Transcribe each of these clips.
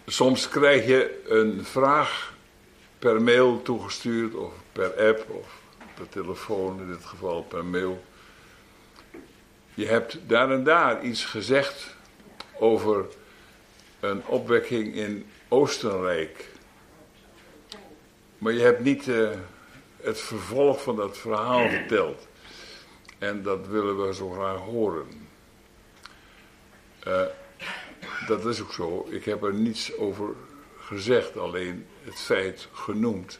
Soms krijg je een vraag per mail toegestuurd of per app of per telefoon, in dit geval per mail. Je hebt daar en daar iets gezegd over een opwekking in Oostenrijk. Maar je hebt niet het vervolg van dat verhaal verteld. En dat willen we zo graag horen. Dat is ook zo. Ik heb er niets over gezegd, alleen het feit genoemd.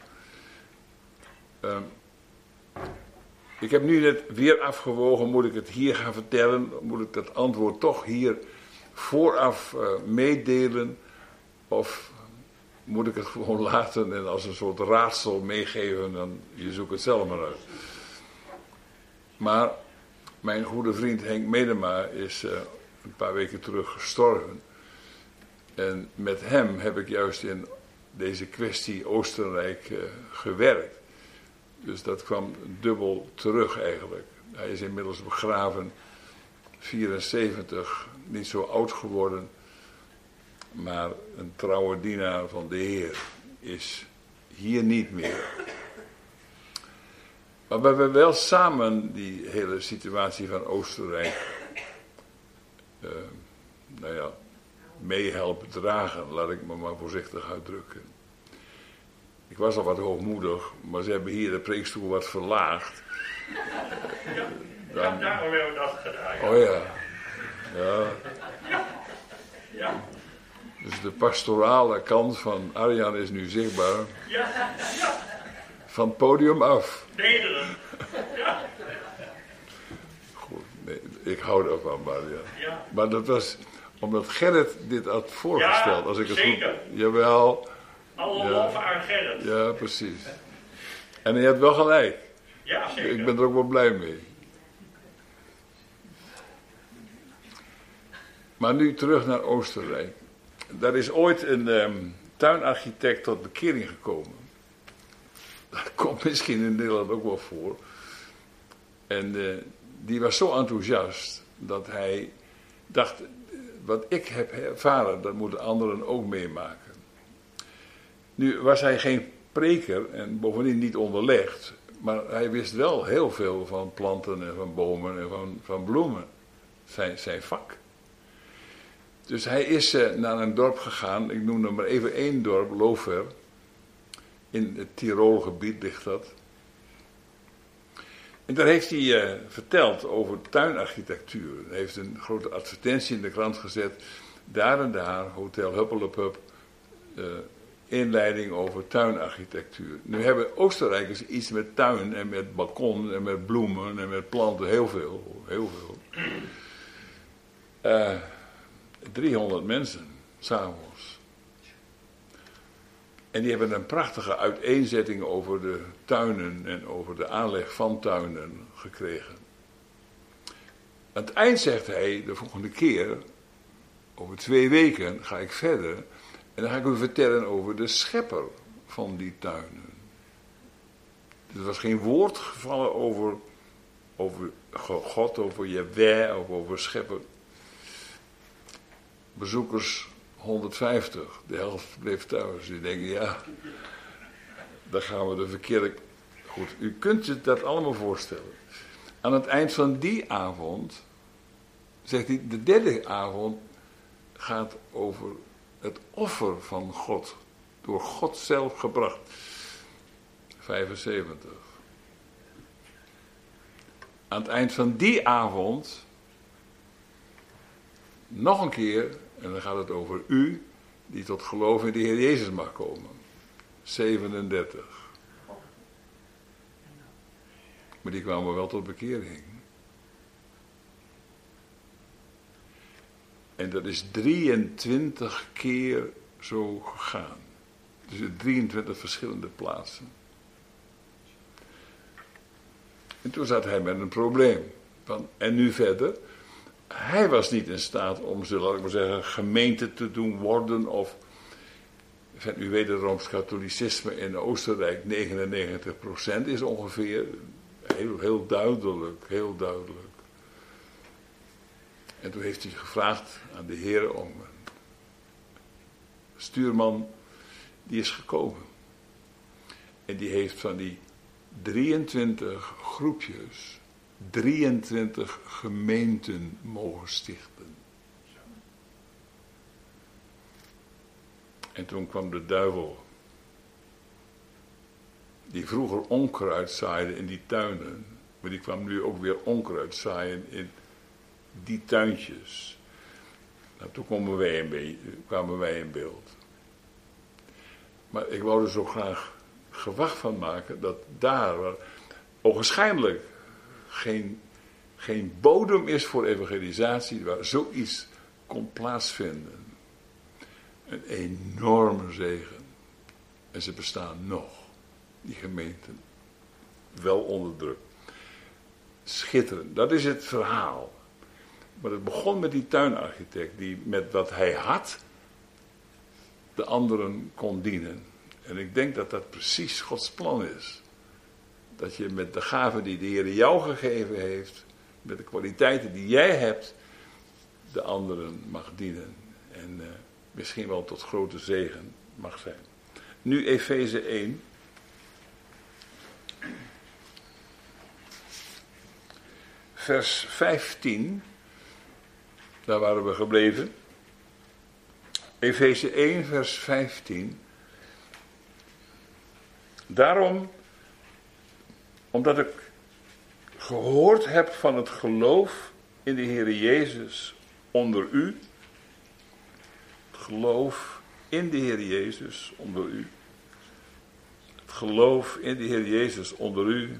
Ik heb nu net weer afgewogen, moet ik het hier gaan vertellen? Moet ik dat antwoord toch hier vooraf meedelen? Of moet ik het gewoon laten en als een soort raadsel meegeven, dan je zoekt het zelf maar uit. Maar mijn goede vriend Henk Medema is een paar weken terug gestorven. En met hem heb ik juist in deze kwestie Oostenrijk gewerkt. Dus dat kwam dubbel terug eigenlijk. Hij is inmiddels begraven, 74, niet zo oud geworden. Maar een trouwe dienaar van de Heer is hier niet meer. Maar we hebben wel samen die hele situatie van Oostenrijk meehelpen dragen, laat ik me maar voorzichtig uitdrukken. Ik was al wat hoogmoedig, maar ze hebben hier de preekstoel wat verlaagd. Ja, daarom hebben we dat gedaan. Ja. Oh ja. Ja. Ja. Dus de pastorale kant van Arjan is nu zichtbaar. Ja. Ja. Van het podium af. Nederend. Ja. Goed, nee, ik hou daarvan, Arjan. Ja. Maar dat was omdat Gerrit dit had voorgesteld. Ja, als ik het zeker. goed... Jawel. Alle lof aan Gerrit. Ja, precies. En hij had wel gelijk. Ja, zeker. Ik ben er ook wel blij mee. Maar nu terug naar Oostenrijk. Daar is ooit een tuinarchitect tot bekering gekomen. Dat komt misschien in Nederland ook wel voor. En die was zo enthousiast dat hij dacht, wat ik heb ervaren, dat moeten anderen ook meemaken. Nu was hij geen preker en bovendien niet onderlegd, maar hij wist wel heel veel van planten en van bomen en van bloemen. Zijn vak. Dus hij is naar een dorp gegaan, ik noem er maar even één dorp, Lofer. In het Tirolgebied ligt dat. En daar heeft hij verteld over tuinarchitectuur. Hij heeft een grote advertentie in de krant gezet. Daar en daar, Hotel Huppelepup, inleiding over tuinarchitectuur. Nu hebben Oostenrijkers iets met tuin en met balkon en met bloemen en met planten. Heel veel. 300 mensen, s'avonds. En die hebben een prachtige uiteenzetting over de tuinen en over de aanleg van tuinen gekregen. Aan het eind zegt hij, de volgende keer, over 2 weken ga ik verder. En dan ga ik u vertellen over de schepper van die tuinen. Er was geen woord gevallen over God, over Jahweh of over schepper. Bezoekers 150, de helft bleef thuis. Die denken, ja, dan gaan we de verkeerde... Goed, u kunt zich dat allemaal voorstellen. Aan het eind van die avond, zegt hij, de derde avond gaat over het offer van God. Door God zelf gebracht. 75. Aan het eind van die avond, nog een keer, en dan gaat het over u, die tot geloof in de Heer Jezus mag komen. 37. Maar die kwamen wel tot bekering. En dat is 23 keer zo gegaan. Dus in 23 verschillende plaatsen. En toen zat hij met een probleem. En nu verder? Hij was niet in staat om ze, laat ik maar zeggen, gemeente te doen worden of... U weet, het Rooms-Katholicisme in Oostenrijk 99% is ongeveer. Heel duidelijk. En toen heeft hij gevraagd aan de Heer om een stuurman, die is gekomen. En die heeft van die 23 groepjes 23 gemeenten mogen stichten. En toen kwam de duivel, die vroeger onkruid zaaide in die tuinen, maar die kwam nu ook weer onkruid zaaien in die tuintjes. Nou, toen kwamen wij in beeld. Maar ik wou er zo graag gewacht van maken dat daar, waar ogenschijnlijk geen bodem is voor evangelisatie, waar zoiets kon plaatsvinden. Een enorme zegen. En ze bestaan nog, die gemeenten. Wel onder druk. Schitterend, dat is het verhaal. Maar het begon met die tuinarchitect, die met wat hij had, de anderen kon dienen. En ik denk dat dat precies Gods plan is. Dat je met de gaven die de Heer jou gegeven heeft, met de kwaliteiten die jij hebt, de anderen mag dienen. En misschien wel tot grote zegen mag zijn. Nu Efeze 1. Vers 15. Daar waren we gebleven. Efeze 1 vers 15. Daarom, omdat ik gehoord heb van het geloof in de Heer Jezus onder u. Geloof in de Heer Jezus onder u. Het geloof in de Heer Jezus onder u.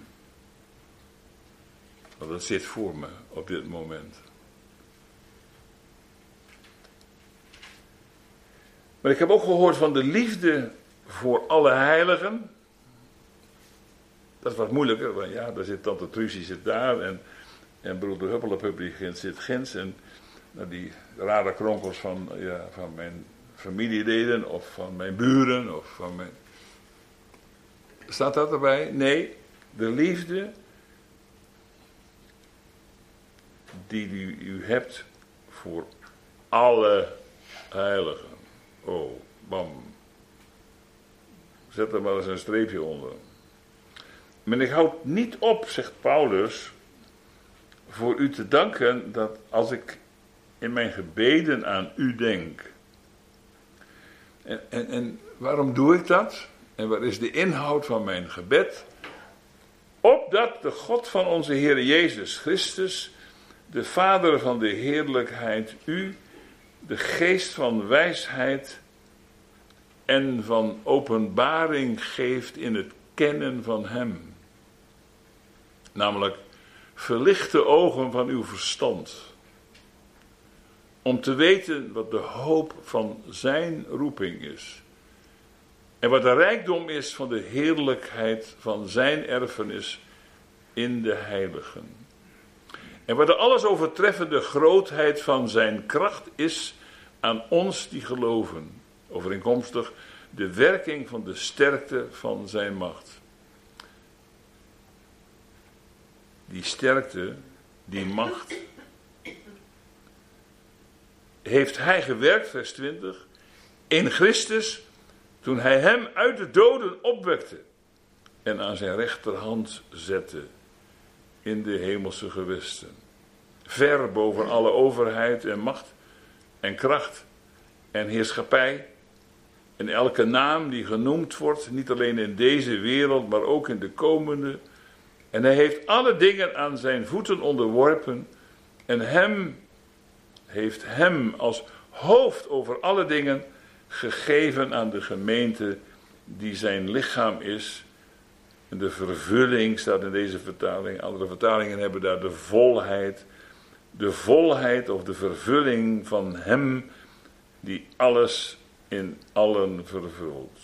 Want dat zit voor me op dit moment. Maar ik heb ook gehoord van de liefde voor alle heiligen. Dat is wat moeilijker, want ja, daar zit tante Trucy zit daar en broeder Huppelepuppie zit ginds. En nou, die rare kronkels van mijn familieleden of van mijn buren of van mijn... Staat dat erbij? Nee, de liefde die u hebt voor alle heiligen. Oh, bam. Zet er maar eens een streepje onder. Maar ik houd niet op, zegt Paulus, voor u te danken dat als ik in mijn gebeden aan u denk. En waarom doe ik dat? En wat is de inhoud van mijn gebed? Opdat de God van onze Heer Jezus Christus, de Vader van de heerlijkheid, u de geest van wijsheid en van openbaring geeft in het kennen van hem. Namelijk, verlicht de ogen van uw verstand, om te weten wat de hoop van zijn roeping is. En wat de rijkdom is van de heerlijkheid van zijn erfenis in de heiligen. En wat de alles overtreffende grootheid van zijn kracht is aan ons die geloven. Overeenkomstig de werking van de sterkte van zijn macht. Die sterkte, die macht, heeft hij gewerkt, vers 20, in Christus, toen hij hem uit de doden opwekte en aan zijn rechterhand zette in de hemelse gewesten. Ver boven alle overheid en macht en kracht en heerschappij en elke naam die genoemd wordt, niet alleen in deze wereld, maar ook in de komende. En hij heeft alle dingen aan zijn voeten onderworpen en heeft hem als hoofd over alle dingen gegeven aan de gemeente die zijn lichaam is. En de vervulling staat in deze vertaling. Andere vertalingen hebben daar de volheid. De volheid of de vervulling van hem die alles in allen vervult.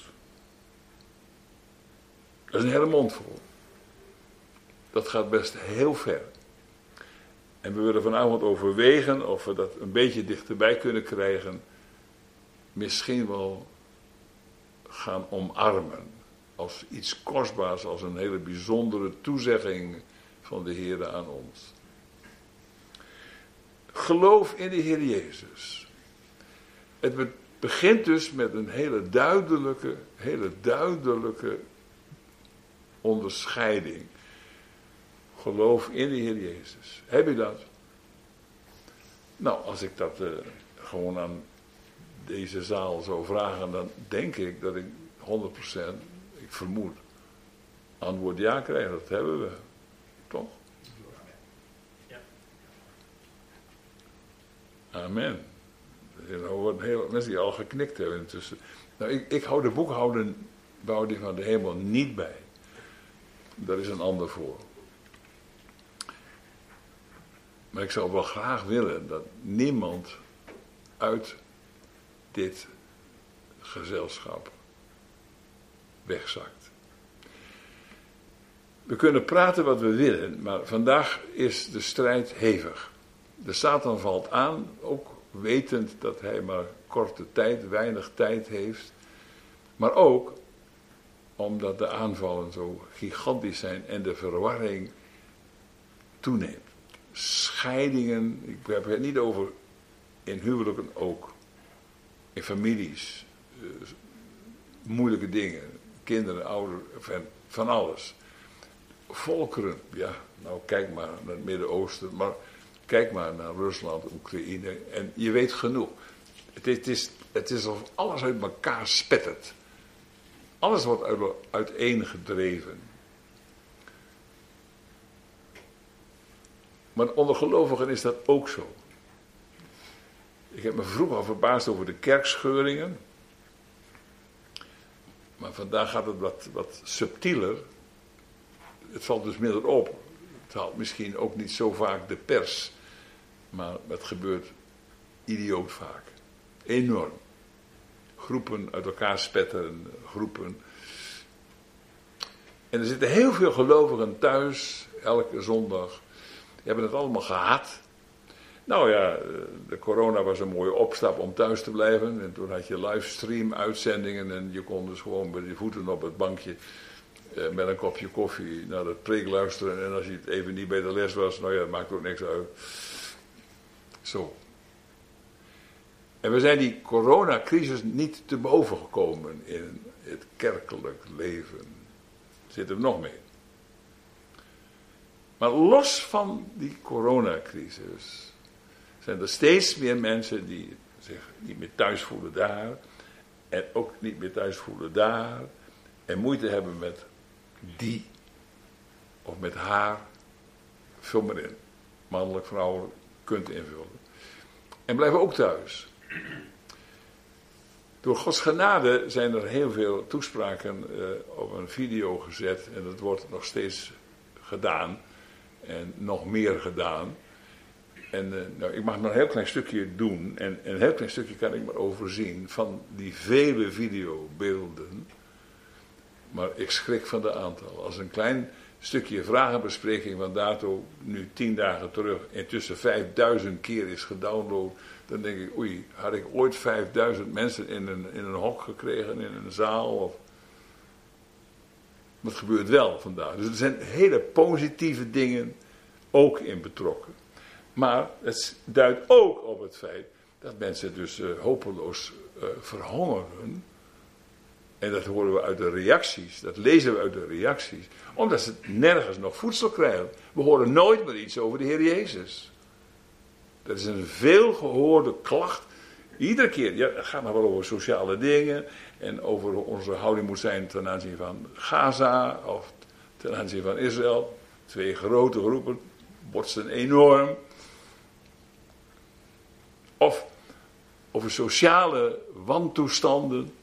Dat is een hele mond vol. Dat gaat best heel ver. En we willen vanavond overwegen of we dat een beetje dichterbij kunnen krijgen. Misschien wel gaan omarmen. Als iets kostbaars, als een hele bijzondere toezegging van de Heer aan ons. Geloof in de Heer Jezus. begint dus met een hele duidelijke onderscheiding. Geloof in de Heer Jezus. Heb je dat? Nou, als ik dat gewoon aan deze zaal zou vragen, dan denk ik dat ik 100%, ik vermoed, antwoord ja krijg. Dat hebben we. Toch? Ja. Amen. Er zijn heel mensen die al geknikt hebben intussen. Nou, ik hou de boekhouding van de hemel niet bij. Daar is een ander voor. Maar ik zou wel graag willen dat niemand uit dit gezelschap wegzakt. We kunnen praten wat we willen, maar vandaag is de strijd hevig. De Satan valt aan, ook wetend dat hij maar korte tijd, weinig tijd heeft. Maar ook omdat de aanvallen zo gigantisch zijn en de verwarring toeneemt. Scheidingen, ik heb het niet over in huwelijken ook, in families, moeilijke dingen, kinderen, ouderen, van alles. Volkeren, ja, nou kijk maar naar het Midden-Oosten, maar kijk maar naar Rusland, Oekraïne en je weet genoeg. Het is alsof alles uit elkaar spettert. Alles wordt uiteengedreven. Maar onder gelovigen is dat ook zo. Ik heb me vroeger al verbaasd over de kerkscheuringen. Maar vandaag gaat het wat subtieler. Het valt dus minder op. Het haalt misschien ook niet zo vaak de pers. Maar het gebeurt idioot vaak. Enorm. Groepen uit elkaar spetteren, groepen. En er zitten heel veel gelovigen thuis, elke zondag. Die hebben het allemaal gehad. Nou ja, de corona was een mooie opstap om thuis te blijven. En toen had je livestream uitzendingen en je kon dus gewoon met je voeten op het bankje met een kopje koffie naar de preek luisteren. En als je het even niet bij de les was, nou ja, dat maakt ook niks uit. Zo. En we zijn die coronacrisis niet te boven gekomen in het kerkelijk leven. Zitten we nog mee. Maar los van die coronacrisis zijn er steeds meer mensen die zich niet meer thuis voelen daar. En ook niet meer thuis voelen daar. En moeite hebben met die of met haar. Vul maar in. Mannelijk, vrouwelijk, kunt invullen. En blijven ook thuis. Door Gods genade zijn er heel veel toespraken op een video gezet. En dat wordt nog steeds gedaan. En nog meer gedaan. En nou, ik mag maar een heel klein stukje doen. En een heel klein stukje kan ik maar overzien van die vele videobeelden. Maar ik schrik van de aantal. Als een klein stukje vragenbespreking van dato nu 10 dagen terug intussen 5000 keer is gedownload. Dan denk ik, oei, had ik ooit 5000 mensen in een hok gekregen, in een zaal? Of... Dat gebeurt wel vandaag. Dus er zijn hele positieve dingen ook in betrokken. Maar het duidt ook op het feit dat mensen dus hopeloos verhongeren. En dat horen we uit de reacties, dat lezen we uit de reacties. Omdat ze nergens nog voedsel krijgen. We horen nooit meer iets over de Heer Jezus. Dat is een veelgehoorde klacht. Iedere keer, ja, het gaat nog wel over sociale dingen. En over hoe onze houding moet zijn ten aanzien van Gaza. Of ten aanzien van Israël. 2 grote groepen botsen enorm. Of over sociale wantoestanden.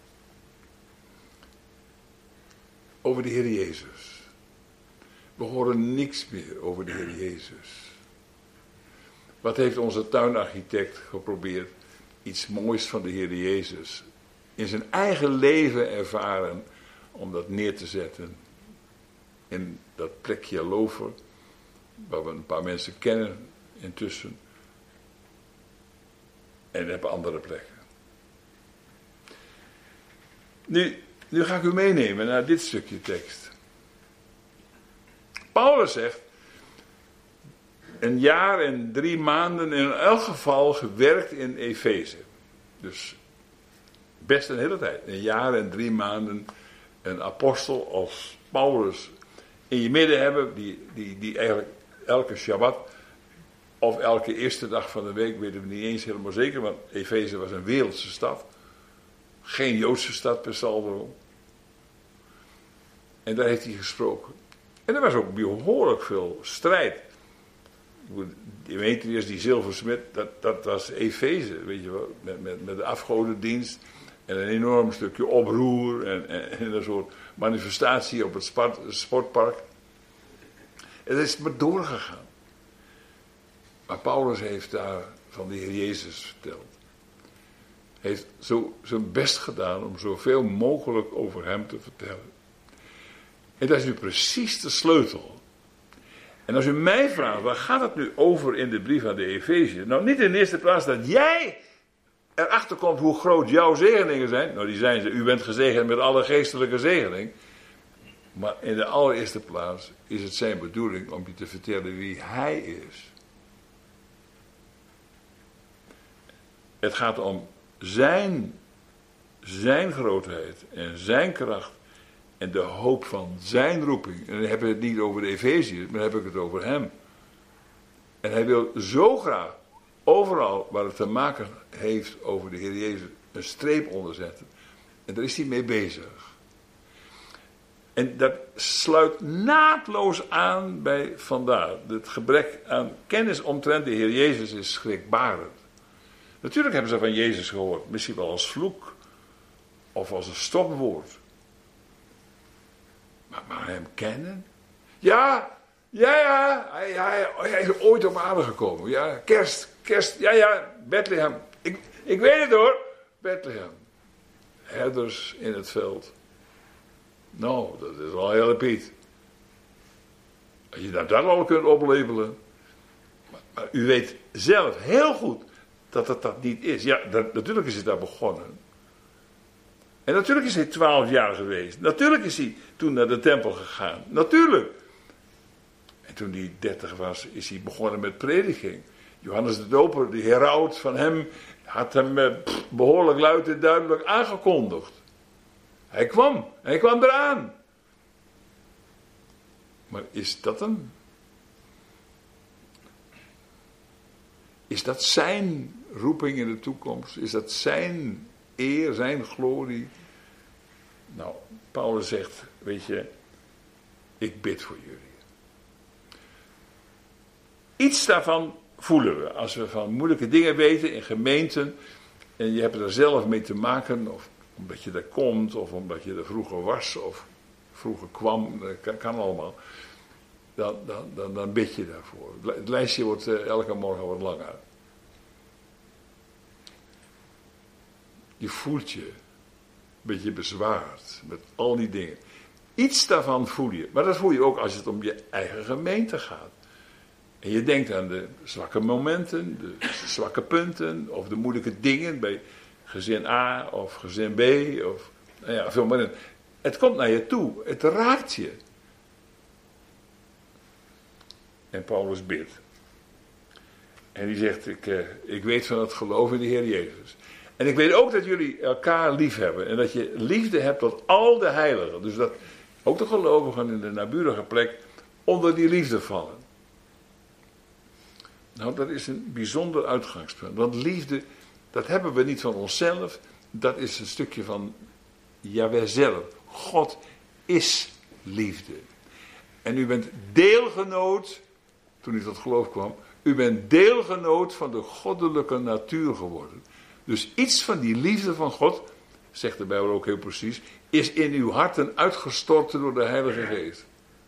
Over de Heer Jezus. We horen niks meer over de Heer Jezus. Wat heeft onze tuinarchitect geprobeerd? Iets moois van de Heer Jezus in zijn eigen leven ervaren om dat neer te zetten in dat plekje Lover, waar we een paar mensen kennen intussen. En we hebben andere plekken. Nu ga ik u meenemen naar dit stukje tekst. Paulus zegt, 1 jaar en 3 maanden in elk geval gewerkt in Efeze. Dus Best een hele tijd. Een jaar en 3 maanden een apostel als Paulus in je midden hebben, die eigenlijk elke Shabbat of elke eerste dag van de week, weten we niet eens helemaal zeker, want Efeze was een wereldse stad. Geen Joodse stad per saldo. En daar heeft hij gesproken. En er was ook behoorlijk veel strijd. Demetrius, die zilversmid, dat was Efeze, weet je wel, met de afgodendienst. En een enorm stukje oproer en een soort manifestatie op het sportpark. En dat is maar doorgegaan. Maar Paulus heeft daar van de Heer Jezus verteld. Heeft zo zijn best gedaan om zoveel mogelijk over hem te vertellen. En dat is nu precies de sleutel. En als u mij vraagt, waar gaat het nu over in de brief aan de Efeziërs? Nou, niet in de eerste plaats dat jij erachter komt hoe groot jouw zegeningen zijn. Nou, die zijn ze. U bent gezegend met alle geestelijke zegening. Maar in de allereerste plaats is het zijn bedoeling om je te vertellen wie hij is. Het gaat om zijn grootheid en zijn kracht en de hoop van zijn roeping. En dan hebben we het niet over de Efeziërs, maar dan heb ik het over hem. En hij wil zo graag overal waar het te maken heeft over de Heer Jezus een streep onderzetten. En daar is hij mee bezig. En dat sluit naadloos aan bij vandaag. Het gebrek aan kennis omtrent de Heer Jezus is schrikbarend. Natuurlijk hebben ze van Jezus gehoord. Misschien wel als vloek. Of als een stopwoord. Maar hem kennen? Ja. Hij is ooit op aarde gekomen. Ja, kerst. Ja, Bethlehem. Ik weet het hoor. Bethlehem. Herders in het veld. Nou, dat is wel heel Piet. Als je dat al kunt oplepelen. Maar u weet zelf heel goed dat het dat niet is. Ja, natuurlijk is het daar begonnen. En natuurlijk is hij 12 jaar geweest. Natuurlijk is hij toen naar de tempel gegaan. Natuurlijk. En toen hij 30 was, is hij begonnen met prediking. Johannes de Doper, de heraut van hem, had hem behoorlijk luid en duidelijk aangekondigd. Hij kwam eraan. Maar is dat hem? Is dat zijn roeping in de toekomst? Is dat zijn eer, zijn glorie? Nou, Paulus zegt, weet je, ik bid voor jullie. Iets daarvan voelen we als we van moeilijke dingen weten in gemeenten en je hebt er zelf mee te maken, of omdat je er komt, of omdat je er vroeger was, of vroeger kwam, dat kan allemaal. Dan bid je daarvoor. Het lijstje wordt elke morgen wat langer. Je voelt je een beetje bezwaard met al die dingen. Iets daarvan voel je. Maar dat voel je ook als het om je eigen gemeente gaat. En je denkt aan de zwakke momenten, de zwakke punten, of de moeilijke dingen bij gezin A of gezin B, of nou ja, veel meer. Het komt naar je toe, het raakt je. En Paulus bidt. En die zegt, ik weet van het geloof in de Heer Jezus. En ik weet ook dat jullie elkaar lief hebben. En dat je liefde hebt tot al de heiligen. Dus dat ook de gelovigen in de naburige plek onder die liefde vallen. Nou, dat is een bijzonder uitgangspunt. Want liefde, dat hebben we niet van onszelf. Dat is een stukje van Jahweh zelf. God is liefde. En u bent deelgenoot, toen u tot geloof kwam, u bent deelgenoot van de goddelijke natuur geworden. Dus iets van die liefde van God, zegt de Bijbel ook heel precies, is in uw harten uitgestorten door de Heilige Geest.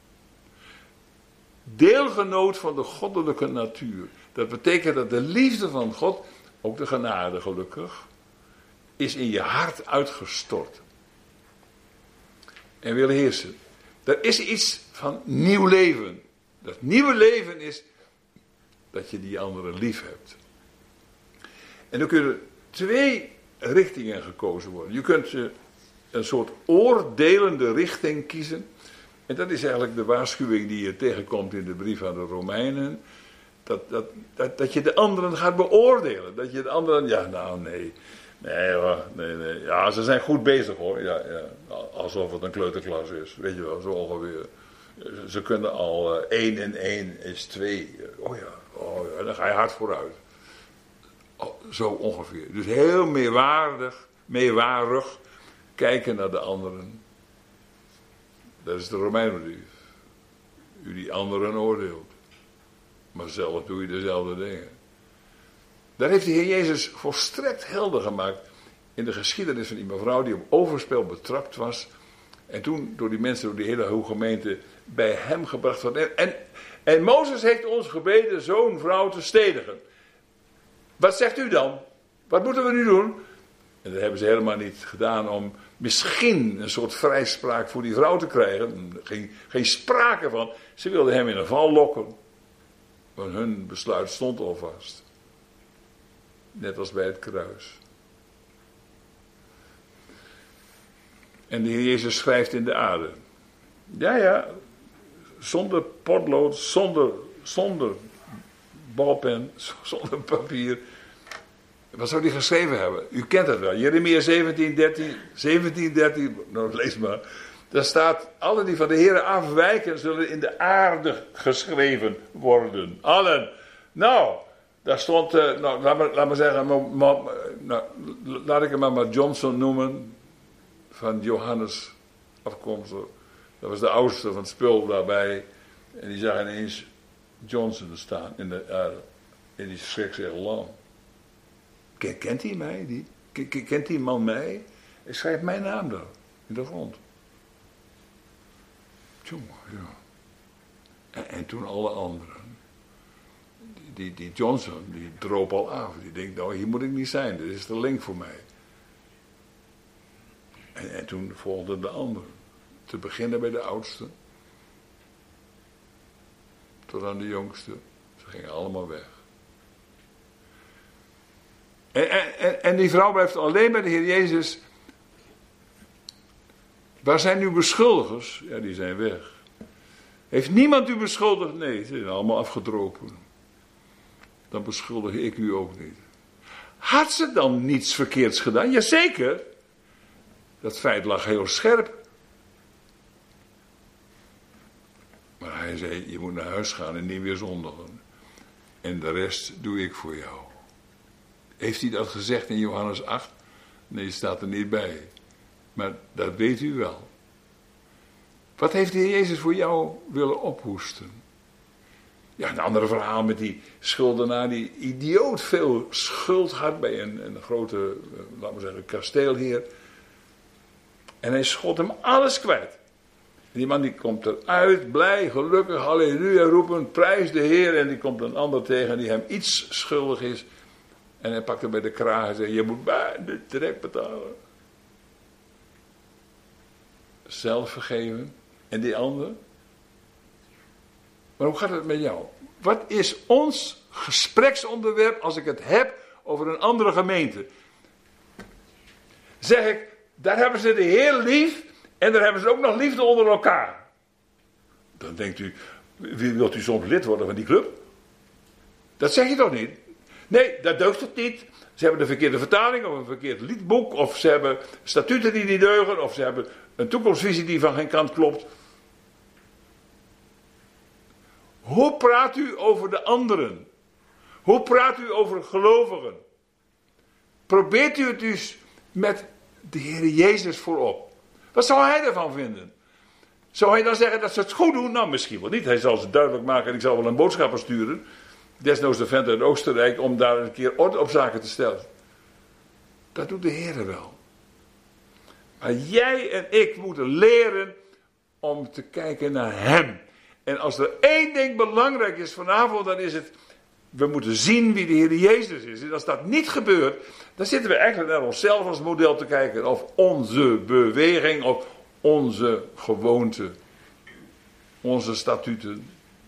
Deelgenoot van de goddelijke natuur. Dat betekent dat de liefde van God, ook de genade gelukkig, is in je hart uitgestort. En wil heersen. Er is iets van nieuw leven. Dat nieuwe leven is dat je die anderen lief hebt. En dan kunnen 2 richtingen gekozen worden. Je kunt een soort oordelende richting kiezen. En dat is eigenlijk de waarschuwing die je tegenkomt in de brief aan de Romeinen. Dat je de anderen gaat beoordelen. Dat je de anderen, ja nou nee, Nee hoor, nee. Ja, ze zijn goed bezig hoor. Ja. Alsof het een kleuterklas is. Weet je wel, zo ongeveer. Ze kunnen al 1 en 1 is 2. Oh ja, dan ga je hard vooruit. Zo ongeveer. Dus heel meewarig kijken naar de anderen. Dat is de Romeinenbrief. U die anderen oordeelt. Maar zelf doe je dezelfde dingen. Daar heeft de Heer Jezus volstrekt helder gemaakt in de geschiedenis van die mevrouw die op overspel betrapt was. En toen door die mensen, door die hele hoge gemeente bij hem gebracht werd. En Mozes heeft ons gebeden zo'n vrouw te stenigen. Wat zegt u dan? Wat moeten we nu doen? En dat hebben ze helemaal niet gedaan om misschien een soort vrijspraak voor die vrouw te krijgen. Geen sprake van. Ze wilden hem in een val lokken. Want hun besluit stond al vast. Net als bij het kruis. En de Heer Jezus schrijft in de aarde. Ja. Zonder potlood, zonder balpen, zonder papier. Wat zou hij geschreven hebben? U kent het wel. Jeremia 17:13. Nou, lees maar. Daar staat, alle die van de Heere afwijken zullen in de aarde geschreven worden. Allen. Nou, daar stond, laat maar zeggen, laat ik hem maar Johnson noemen. Van Johannes afkomstig. Dat was de oudste van het spul daarbij. En die zag ineens Johnson staan in de aarde. En die schrik zich lam. Kent hij mij? Kent die man mij? Hij schrijft mijn naam daar. In de grond. Tjonge, ja. En toen alle anderen. Die Johnson, die droop al af. Die denkt, nou hier moet ik niet zijn. Dit is de link voor mij. En toen volgden de anderen. Te beginnen bij de oudste. Tot aan de jongste. Ze gingen allemaal weg. En die vrouw blijft alleen bij de Heer Jezus. Waar zijn uw beschuldigers? Ja, die zijn weg. Heeft niemand u beschuldigd? Nee, ze zijn allemaal afgedropen. Dan beschuldig ik u ook niet. Had ze dan niets verkeerds gedaan? Jazeker. Dat feit lag heel scherp. Maar hij zei, je moet naar huis gaan en niet weer zondigen. En de rest doe ik voor jou. Heeft hij dat gezegd in Johannes 8? Nee, staat er niet bij. Maar dat weet u wel. Wat heeft de Heer Jezus voor jou willen ophoesten? Ja, een ander verhaal met die schuldenaar die idioot veel schuld had bij een grote, laten we zeggen, kasteelheer. En hij schot hem alles kwijt. En die man die komt eruit, blij, gelukkig, halleluja roepen, prijs de Heer. En die komt een ander tegen die hem iets schuldig is. En hij pakt hem bij de kraag en zegt, je moet bij de direct betalen. Zelf vergeven. En die ander? Maar hoe gaat het met jou? Wat is ons gespreksonderwerp als ik het heb over een andere gemeente? Zeg ik, daar hebben ze de Heer lief en daar hebben ze ook nog liefde onder elkaar. Dan denkt u, wilt u soms lid worden van die club? Dat zeg je toch niet? Nee, dat deugt het niet. Ze hebben de verkeerde vertaling of een verkeerd liedboek. Of ze hebben statuten die niet deugen. Of ze hebben een toekomstvisie die van geen kant klopt. Hoe praat u over de anderen? Hoe praat u over gelovigen? Probeert u het dus met de Heer Jezus voorop. Wat zou hij ervan vinden? Zou hij dan zeggen dat ze het goed doen? Nou, misschien wel niet. Hij zal ze duidelijk maken en ik zal wel een boodschapper sturen. Desnoods de vent uit Oostenrijk om daar een keer orde op zaken te stellen. Dat doet de Heer wel. Maar jij en ik moeten leren om te kijken naar hem. En als er één ding belangrijk is vanavond, dan is het, we moeten zien wie de Heer Jezus is. En als dat niet gebeurt, dan zitten we eigenlijk naar onszelf als model te kijken. Of onze beweging, of onze gewoonte, onze statuten.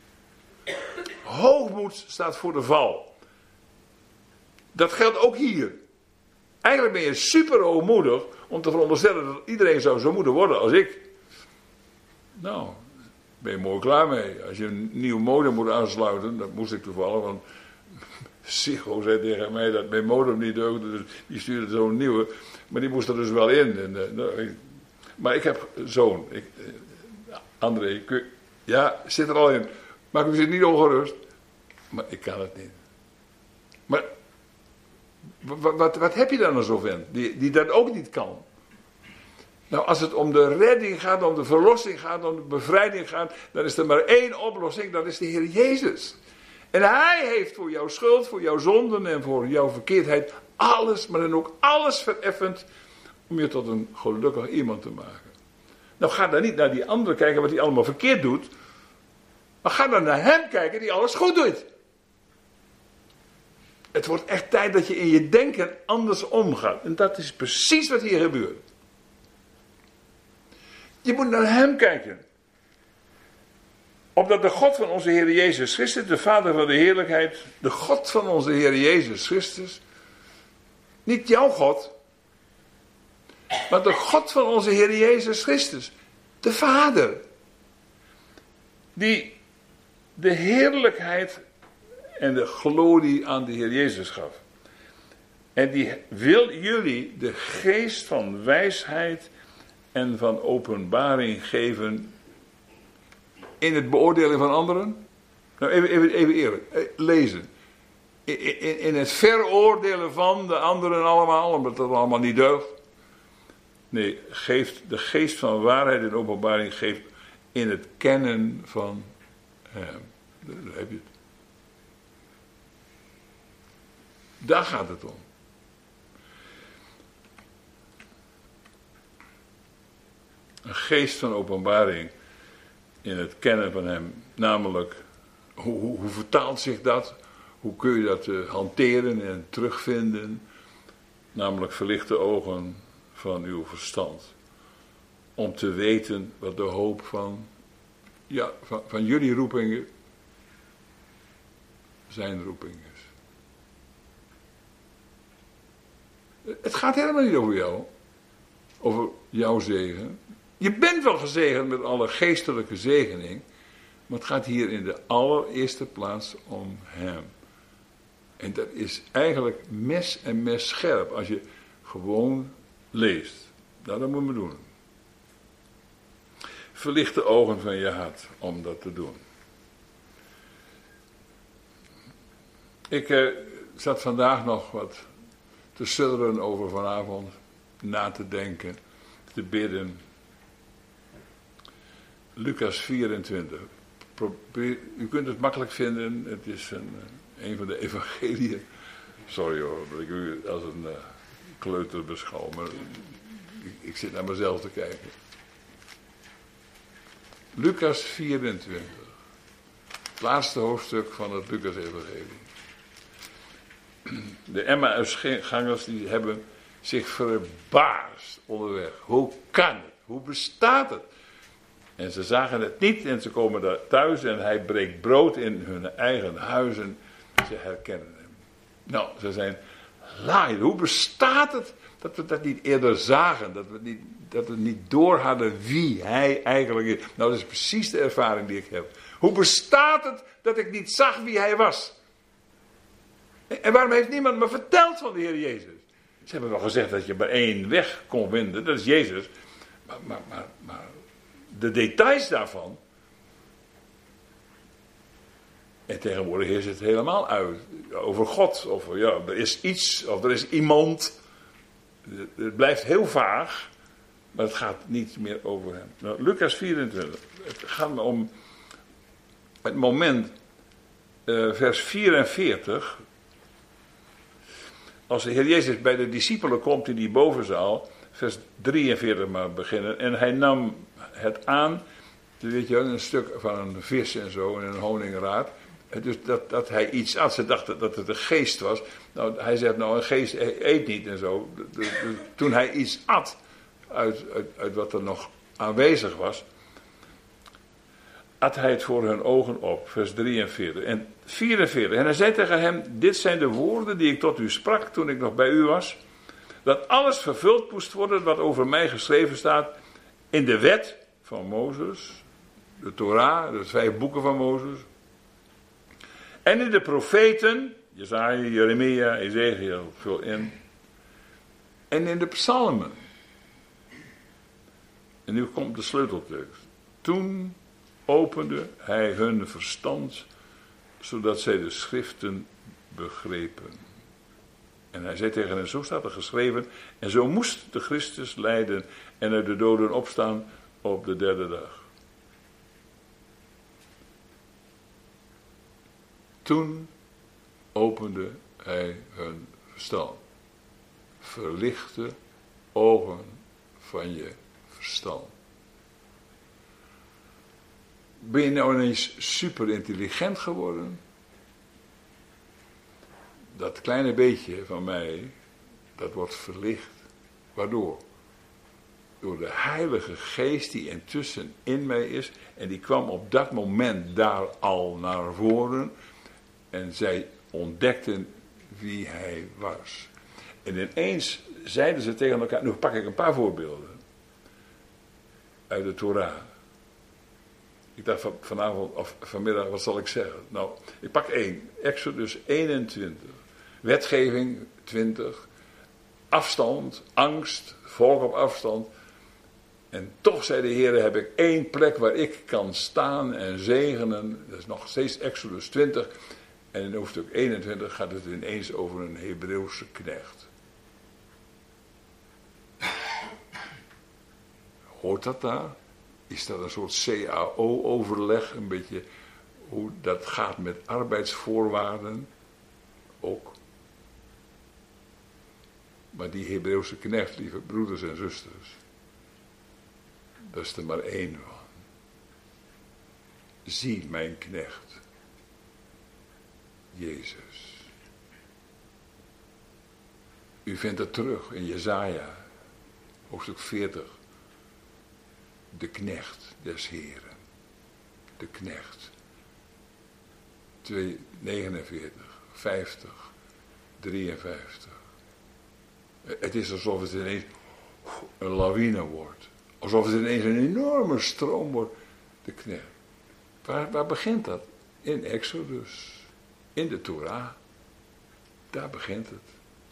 Hoogmoed staat voor de val. Dat geldt ook hier. Eigenlijk ben je super hoogmoedig om te veronderstellen dat iedereen zou zo moeten worden als ik. Nou, ben je mooi klaar mee. Als je een nieuwe mode moet aansluiten, dat moest ik toevallig, want Sigo zei tegen mij dat mijn modem niet deugde, dus die stuurde zo'n nieuwe. Maar die moest er dus wel in. Maar ik heb zo'n. André, ja, zit er al in. Maak u zich niet ongerust. Maar ik kan het niet. Maar wat heb je dan als zo'n vent die dat ook niet kan? Nou, als het om de redding gaat, om de verlossing gaat, om de bevrijding gaat, dan is er maar één oplossing, dat is de Heer Jezus. En Hij heeft voor jouw schuld, voor jouw zonden en voor jouw verkeerdheid alles, maar dan ook alles vereffend om je tot een gelukkig iemand te maken. Nou, ga dan niet naar die andere kijken wat hij allemaal verkeerd doet, maar ga dan naar Hem kijken die alles goed doet. Het wordt echt tijd dat je in je denken anders omgaat. En dat is precies wat hier gebeurt. Je moet naar Hem kijken. Opdat de God van onze Heer Jezus Christus, de Vader van de heerlijkheid, de God van onze Heer Jezus Christus, niet jouw God, maar de God van onze Heer Jezus Christus, de Vader, die de heerlijkheid en de glorie aan de Heer Jezus gaf. En die wil jullie de geest van wijsheid en van openbaring geven in het beoordelen van anderen. Nou, even eerlijk, lezen. In het veroordelen van de anderen allemaal, omdat dat allemaal niet deugt. Nee, geeft de geest van waarheid en openbaring, geeft in het kennen van Hem. Daar heb je het. Daar gaat het om. Een geest van openbaring in het kennen van Hem. Namelijk, hoe vertaalt zich dat? Hoe kun je dat hanteren en terugvinden? Namelijk verlichte ogen van uw verstand. Om te weten wat de hoop van jullie roepingen zijn roeping is. Het gaat helemaal niet over jou. Over jouw zegen. Je bent wel gezegend met alle geestelijke zegening. Maar het gaat hier in de allereerste plaats om Hem. En dat is eigenlijk mes en mes scherp. Als je gewoon leest. Nou, dat moet je doen. Verlicht de ogen van je hart om dat te doen. Ik zat vandaag nog wat te sudderen over vanavond. Na te denken. Te bidden. Lucas 24. U kunt het makkelijk vinden. Het is een van de evangeliën. Sorry hoor, dat ik u als een kleuter beschouw. Maar ik zit naar mezelf te kijken. Lucas 24. Het laatste hoofdstuk van het Lucas-evangelie. De Emmausgangers die hebben zich verbaasd onderweg. Hoe kan het? Hoe bestaat het? En ze zagen het niet en ze komen daar thuis en hij breekt brood in hun eigen huis en ze herkennen hem. Nou, ze zijn laaiend. Hoe bestaat het dat we dat niet eerder zagen? Dat we niet door hadden wie hij eigenlijk is. Nou, dat is precies de ervaring die ik heb. Hoe bestaat het dat ik niet zag wie hij was? En waarom heeft niemand me verteld van de Heer Jezus? Ze hebben wel gezegd dat je maar één weg kon vinden, dat is Jezus. Maar de details daarvan. En tegenwoordig is het helemaal uit. Over God. Of er is iets. Of er is iemand. Het blijft heel vaag. Maar het gaat niet meer over hem. Nou, Lucas 24. Het gaat me om het moment. Vers 44. Als de Heer Jezus bij de discipelen komt in die bovenzaal. Vers 43 maar beginnen. En hij nam het aan. Weet je, een stuk van een vis en zo. En een honingraad. Dus dat hij iets at. Ze dachten dat het een geest was. Nou, hij zegt, nou, een geest eet niet en zo. Toen hij iets at. Uit wat er nog aanwezig was. At hij het voor hun ogen op. Vers 43 en 44. En hij zei tegen hem. Dit zijn de woorden die ik tot u sprak toen ik nog bij u was. Dat alles vervuld moest worden wat over mij geschreven staat. In de wet van Mozes. De Torah, de 5 boeken van Mozes. En in de profeten Jesaja, Jeremia, Ezekiel, vul in. En in de psalmen. En nu komt de sleuteltekst. Toen opende hij hun verstand, zodat zij de schriften begrepen. En hij zei tegen hen, zo staat er geschreven, en zo moest de Christus lijden en uit de doden opstaan op de derde dag. Toen opende hij hun verstand. Verlicht de ogen van je verstand. Ben je nou ineens super intelligent geworden? Dat kleine beetje van mij, dat wordt verlicht. Waardoor? Door de Heilige Geest die intussen in mij is. En die kwam op dat moment daar al naar voren. En zij ontdekten wie hij was. En ineens zeiden ze tegen elkaar, nu pak ik een paar voorbeelden. Uit de Torah. Ik dacht vanavond of vanmiddag, wat zal ik zeggen? Nou, ik pak 1. Exodus 21. Wetgeving 20. Afstand, angst, volk op afstand. En toch, zei de Heer, heb ik 1 plek waar ik kan staan en zegenen. Dat is nog steeds Exodus 20. En in hoofdstuk 21 gaat het ineens over een Hebreeuwse knecht. Hoort dat daar? Is dat een soort CAO-overleg? Een beetje hoe dat gaat met arbeidsvoorwaarden? Ook. Maar die Hebreeuwse knecht, lieve broeders en zusters, dat is er maar 1 van. Zie mijn knecht, Jezus. U vindt het terug in Jesaja, hoofdstuk 40. De knecht des Heren. De knecht. 49, 50, 53. Het is alsof het ineens een lawine wordt. Alsof het ineens een enorme stroom wordt. De knecht. Waar begint dat? In Exodus. In de Torah. Daar begint het.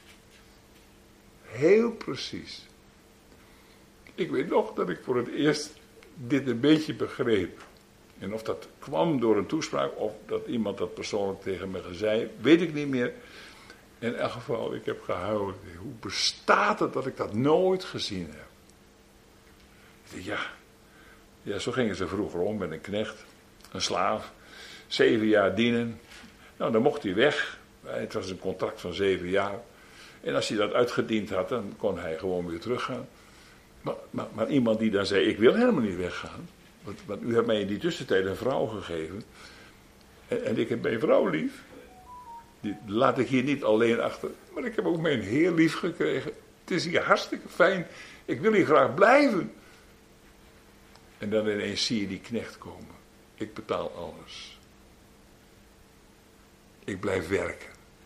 Heel precies. Ik weet nog dat ik voor het eerst dit een beetje begreep. En of dat kwam door een toespraak of dat iemand dat persoonlijk tegen me zei, weet ik niet meer. In elk geval, ik heb gehuild. Hoe bestaat het dat ik dat nooit gezien heb? Ik dacht, ja, zo gingen ze vroeger om met een knecht, een slaaf. 7 jaar dienen. Nou, dan mocht hij weg. Het was een contract van 7 jaar. En als hij dat uitgediend had, dan kon hij gewoon weer teruggaan. Maar iemand die dan zei, ik wil helemaal niet weggaan. Want u hebt mij in die tussentijd een vrouw gegeven. En ik heb mijn vrouw lief. Die laat ik hier niet alleen achter. Maar ik heb ook mijn Heer lief gekregen. Het is hier hartstikke fijn. Ik wil hier graag blijven. En dan ineens zie je die knecht komen. Ik betaal alles. Ik blijf werken.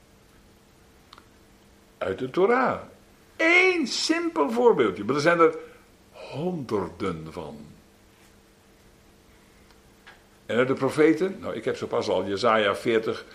Uit de Torah. 1 simpel voorbeeldje. Maar er zijn er honderden van. En uit de profeten. Nou, ik heb zo pas al Jesaja 40,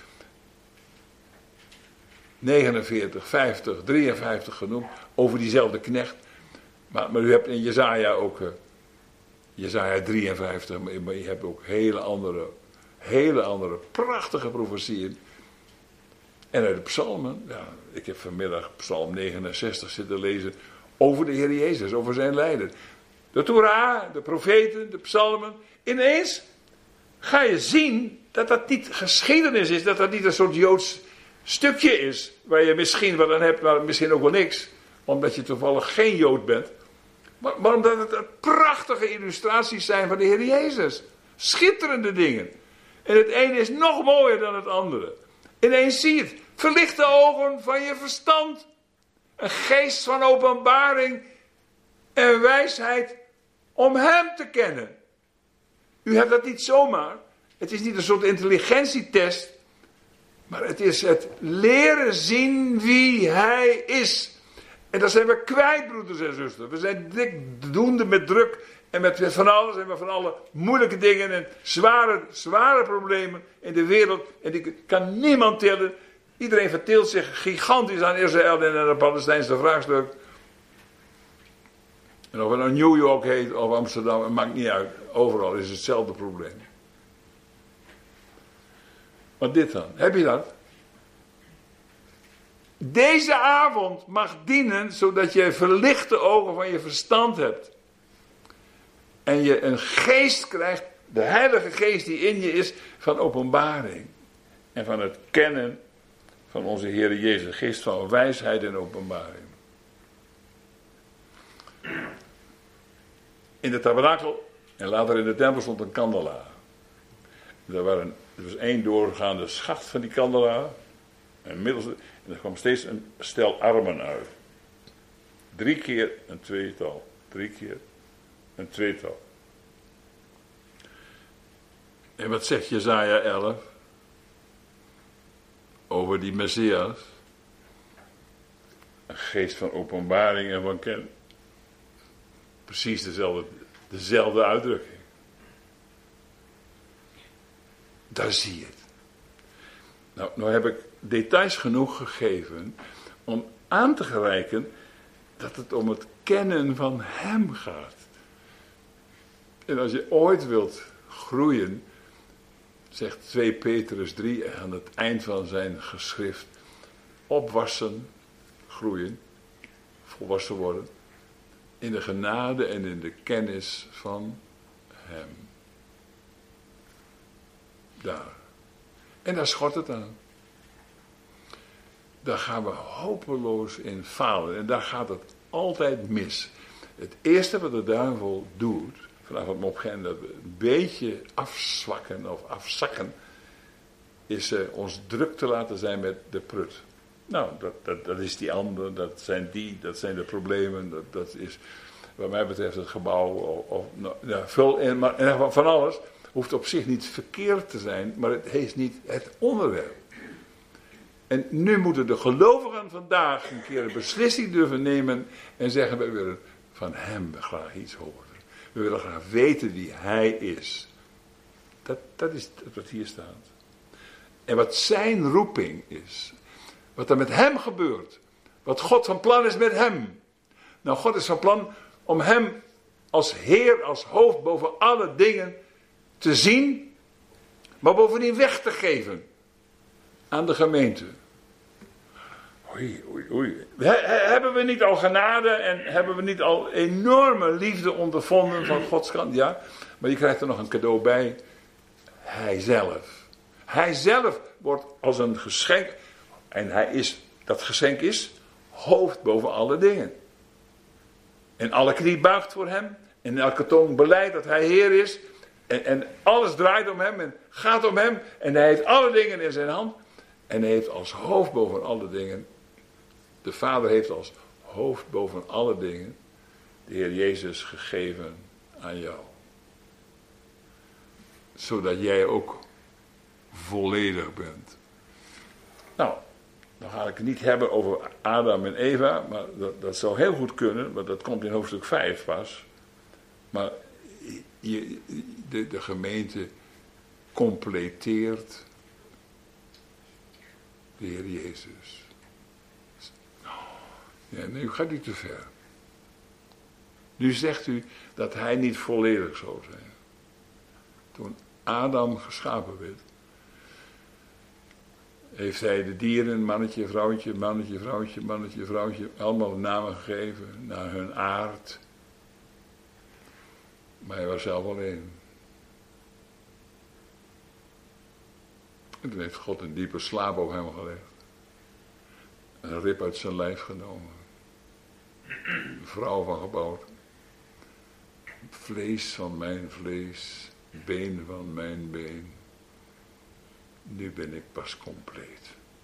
49, 50, 53 genoemd. Over diezelfde knecht. Maar u hebt in Jesaja ook Jesaja 53. Maar je hebt ook hele andere prachtige profetieën. En uit de psalmen, ja, ik heb vanmiddag psalm 69 zitten lezen over de Heer Jezus, over zijn lijden. De Torah, de profeten, de psalmen. Ineens ga je zien dat dat niet geschiedenis is, dat dat niet een soort Joods stukje is, waar je misschien wat aan hebt, maar misschien ook wel niks, omdat je toevallig geen Jood bent. Maar omdat het prachtige illustraties zijn van de Heer Jezus. Schitterende dingen. En het ene is nog mooier dan het andere. Ineens zie je het. Verlicht de ogen van je verstand. Een geest van openbaring en wijsheid om hem te kennen. U hebt dat niet zomaar. Het is niet een soort intelligentietest. Maar het is het leren zien wie hij is. En dat zijn we kwijt, broeders en zusters. We zijn doende met druk en met van alles en met van alle moeilijke dingen en zware problemen in de wereld. En die kan niemand tillen. Iedereen verteelt zich gigantisch aan Israël en aan het Palestijnse vraagstuk. En of het nou New York heet of Amsterdam, het maakt niet uit. Overal is hetzelfde probleem. Maar dit dan, heb je dat? Deze avond mag dienen zodat je verlichte ogen van je verstand hebt. En je een geest krijgt, de Heilige Geest die in je is, van openbaring. En van het kennen van onze Heer Jezus. Geest van wijsheid en openbaring. In de tabernakel en later in de tempel stond een kandelaar. Er was één doorgaande schacht van die kandelaar. En er kwam steeds een stel armen uit. 3 keer een tweetal. 3 keer een tweetal. En wat zegt Jesaja 11? Over die Messias. Een geest van openbaring en van kennis. Precies dezelfde uitdrukking. Daar zie je het. Nou heb ik details genoeg gegeven om aan te gereiken dat het om het kennen van hem gaat. En als je ooit wilt groeien, zegt 2 Petrus 3 aan het eind van zijn geschrift, opwassen, groeien, volwassen worden, in de genade en in de kennis van hem. Daar. En daar schort het aan. Daar gaan we hopeloos in falen. En daar gaat het altijd mis. Het eerste wat de duivel doet, vanaf het moment dat we een beetje afzwakken of afzakken, is ons druk te laten zijn met de prut. Nou, dat is die ander, dat zijn de problemen, dat is wat mij betreft het gebouw, vul in, maar van alles hoeft op zich niet verkeerd te zijn, maar het is niet het onderwerp. En nu moeten de gelovigen vandaag een keer een beslissing durven nemen en zeggen, we willen van hem graag iets horen. We willen graag weten wie hij is. Dat is wat hier staat. En wat zijn roeping is. Wat er met hem gebeurt. Wat God van plan is met hem. Nou, God is van plan om hem als Heer, als hoofd boven alle dingen te zien. Maar bovendien weg te geven. Aan de gemeente. Oei. Hebben we niet al genade en hebben we niet al enorme liefde ondervonden van Gods kant? Ja, maar je krijgt er nog een cadeau bij. Hij zelf wordt als een geschenk. En dat geschenk is hoofd boven alle dingen. En alle knie buigt voor hem. En elke tong beleidt dat hij Heer is. En alles draait om hem en gaat om hem. En hij heeft alle dingen in zijn hand. En hij heeft als hoofd boven alle dingen. De Vader heeft als hoofd boven alle dingen de Heer Jezus gegeven aan jou. Zodat jij ook volledig bent. Nou, dan ga ik het niet hebben over Adam en Eva, maar dat zou heel goed kunnen, want dat komt in hoofdstuk 5 pas. Maar de gemeente completeert de Heer Jezus. Ja, nee, u gaat niet te ver. Nu zegt u dat hij niet volledig zou zijn. Toen Adam geschapen werd, heeft hij de dieren, mannetje, vrouwtje, mannetje, vrouwtje, mannetje, vrouwtje, allemaal namen gegeven naar hun aard. Maar hij was zelf alleen. En toen heeft God een diepe slaap op hem gelegd. Een rib uit zijn lijf genomen. Een vrouw van gebouwd. Vlees van mijn vlees. Been van mijn been. Nu ben ik pas compleet.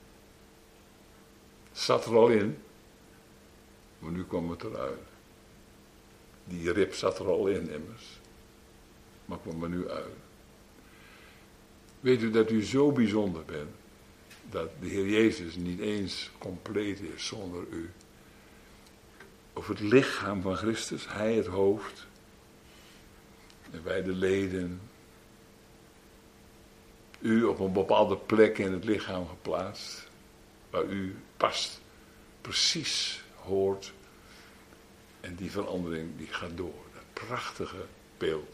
Zat er al in. Maar nu kwam het eruit. Die rib zat er al in immers. Maar kwam er nu uit. Weet u dat u zo bijzonder bent. Dat de Heer Jezus niet eens compleet is zonder u. Of het lichaam van Christus, hij het hoofd. En wij de leden. U op een bepaalde plek in het lichaam geplaatst. waar u past, precies hoort. En die verandering die gaat door. Dat prachtige beeld.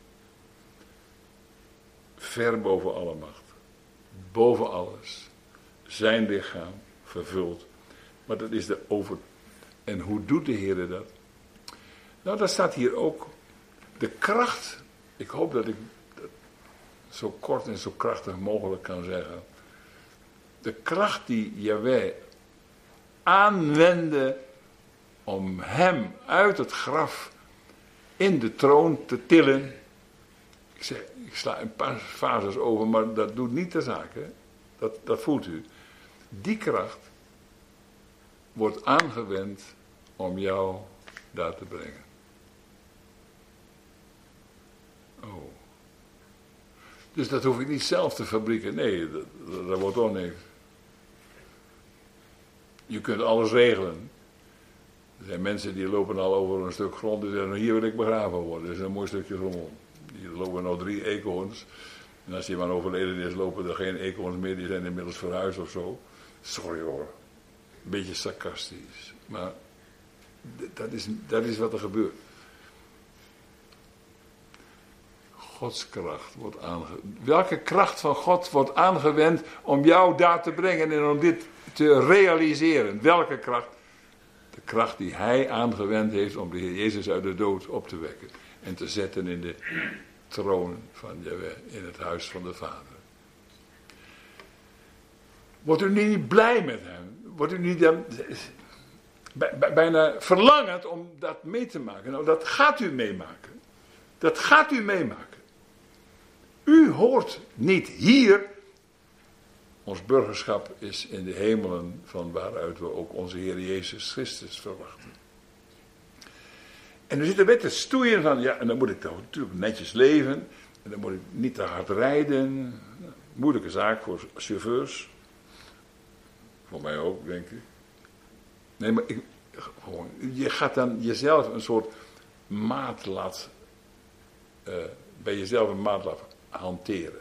Ver boven alle macht. Boven alles. Zijn lichaam vervuld. Maar dat is de over. En hoe doet de Heer dat? Nou, dat staat hier ook. De kracht. Ik hoop dat ik dat zo kort en zo krachtig mogelijk kan zeggen. De kracht die Jahweh aanwendde om hem uit het graf in de troon te tillen. Ik sla een paar fases over, maar dat doet niet de zaak. Hè? Dat voelt u. Die kracht wordt aangewend om jou daar te brengen. Oh. Dus dat hoef ik niet zelf te fabrieken. Nee, dat wordt ook niks. Je kunt alles regelen. Er zijn mensen die lopen al over een stuk grond en zeggen, hier wil ik begraven worden. Dat is een mooi stukje grond. Hier lopen nou 3 eekhoorns. En als die man overleden is, lopen er geen eekhoorns meer. Die zijn inmiddels verhuisd of zo. Sorry hoor. Een beetje sarcastisch. Maar dat is wat er gebeurt. Gods kracht wordt aangewend. Welke kracht van God wordt aangewend om jou daar te brengen en om dit te realiseren? Welke kracht? De kracht die hij aangewend heeft om de Heer Jezus uit de dood op te wekken. En te zetten in de troon van Jahweh, in het huis van de Vader. Wordt u niet blij met hem? Wordt u niet bijna verlangend om dat mee te maken? Nou, dat gaat u meemaken. Dat gaat u meemaken. U hoort niet hier. Ons burgerschap is in de hemelen, van waaruit we ook onze Heer Jezus Christus verwachten. En u zit er met te stoeien van, ja, en dan moet ik toch natuurlijk netjes leven. En dan moet ik niet te hard rijden. Moeilijke zaak voor chauffeurs. Voor mij ook, denk ik. Nee, maar je gaat dan jezelf een soort maatlat, bij jezelf een maatlat hanteren.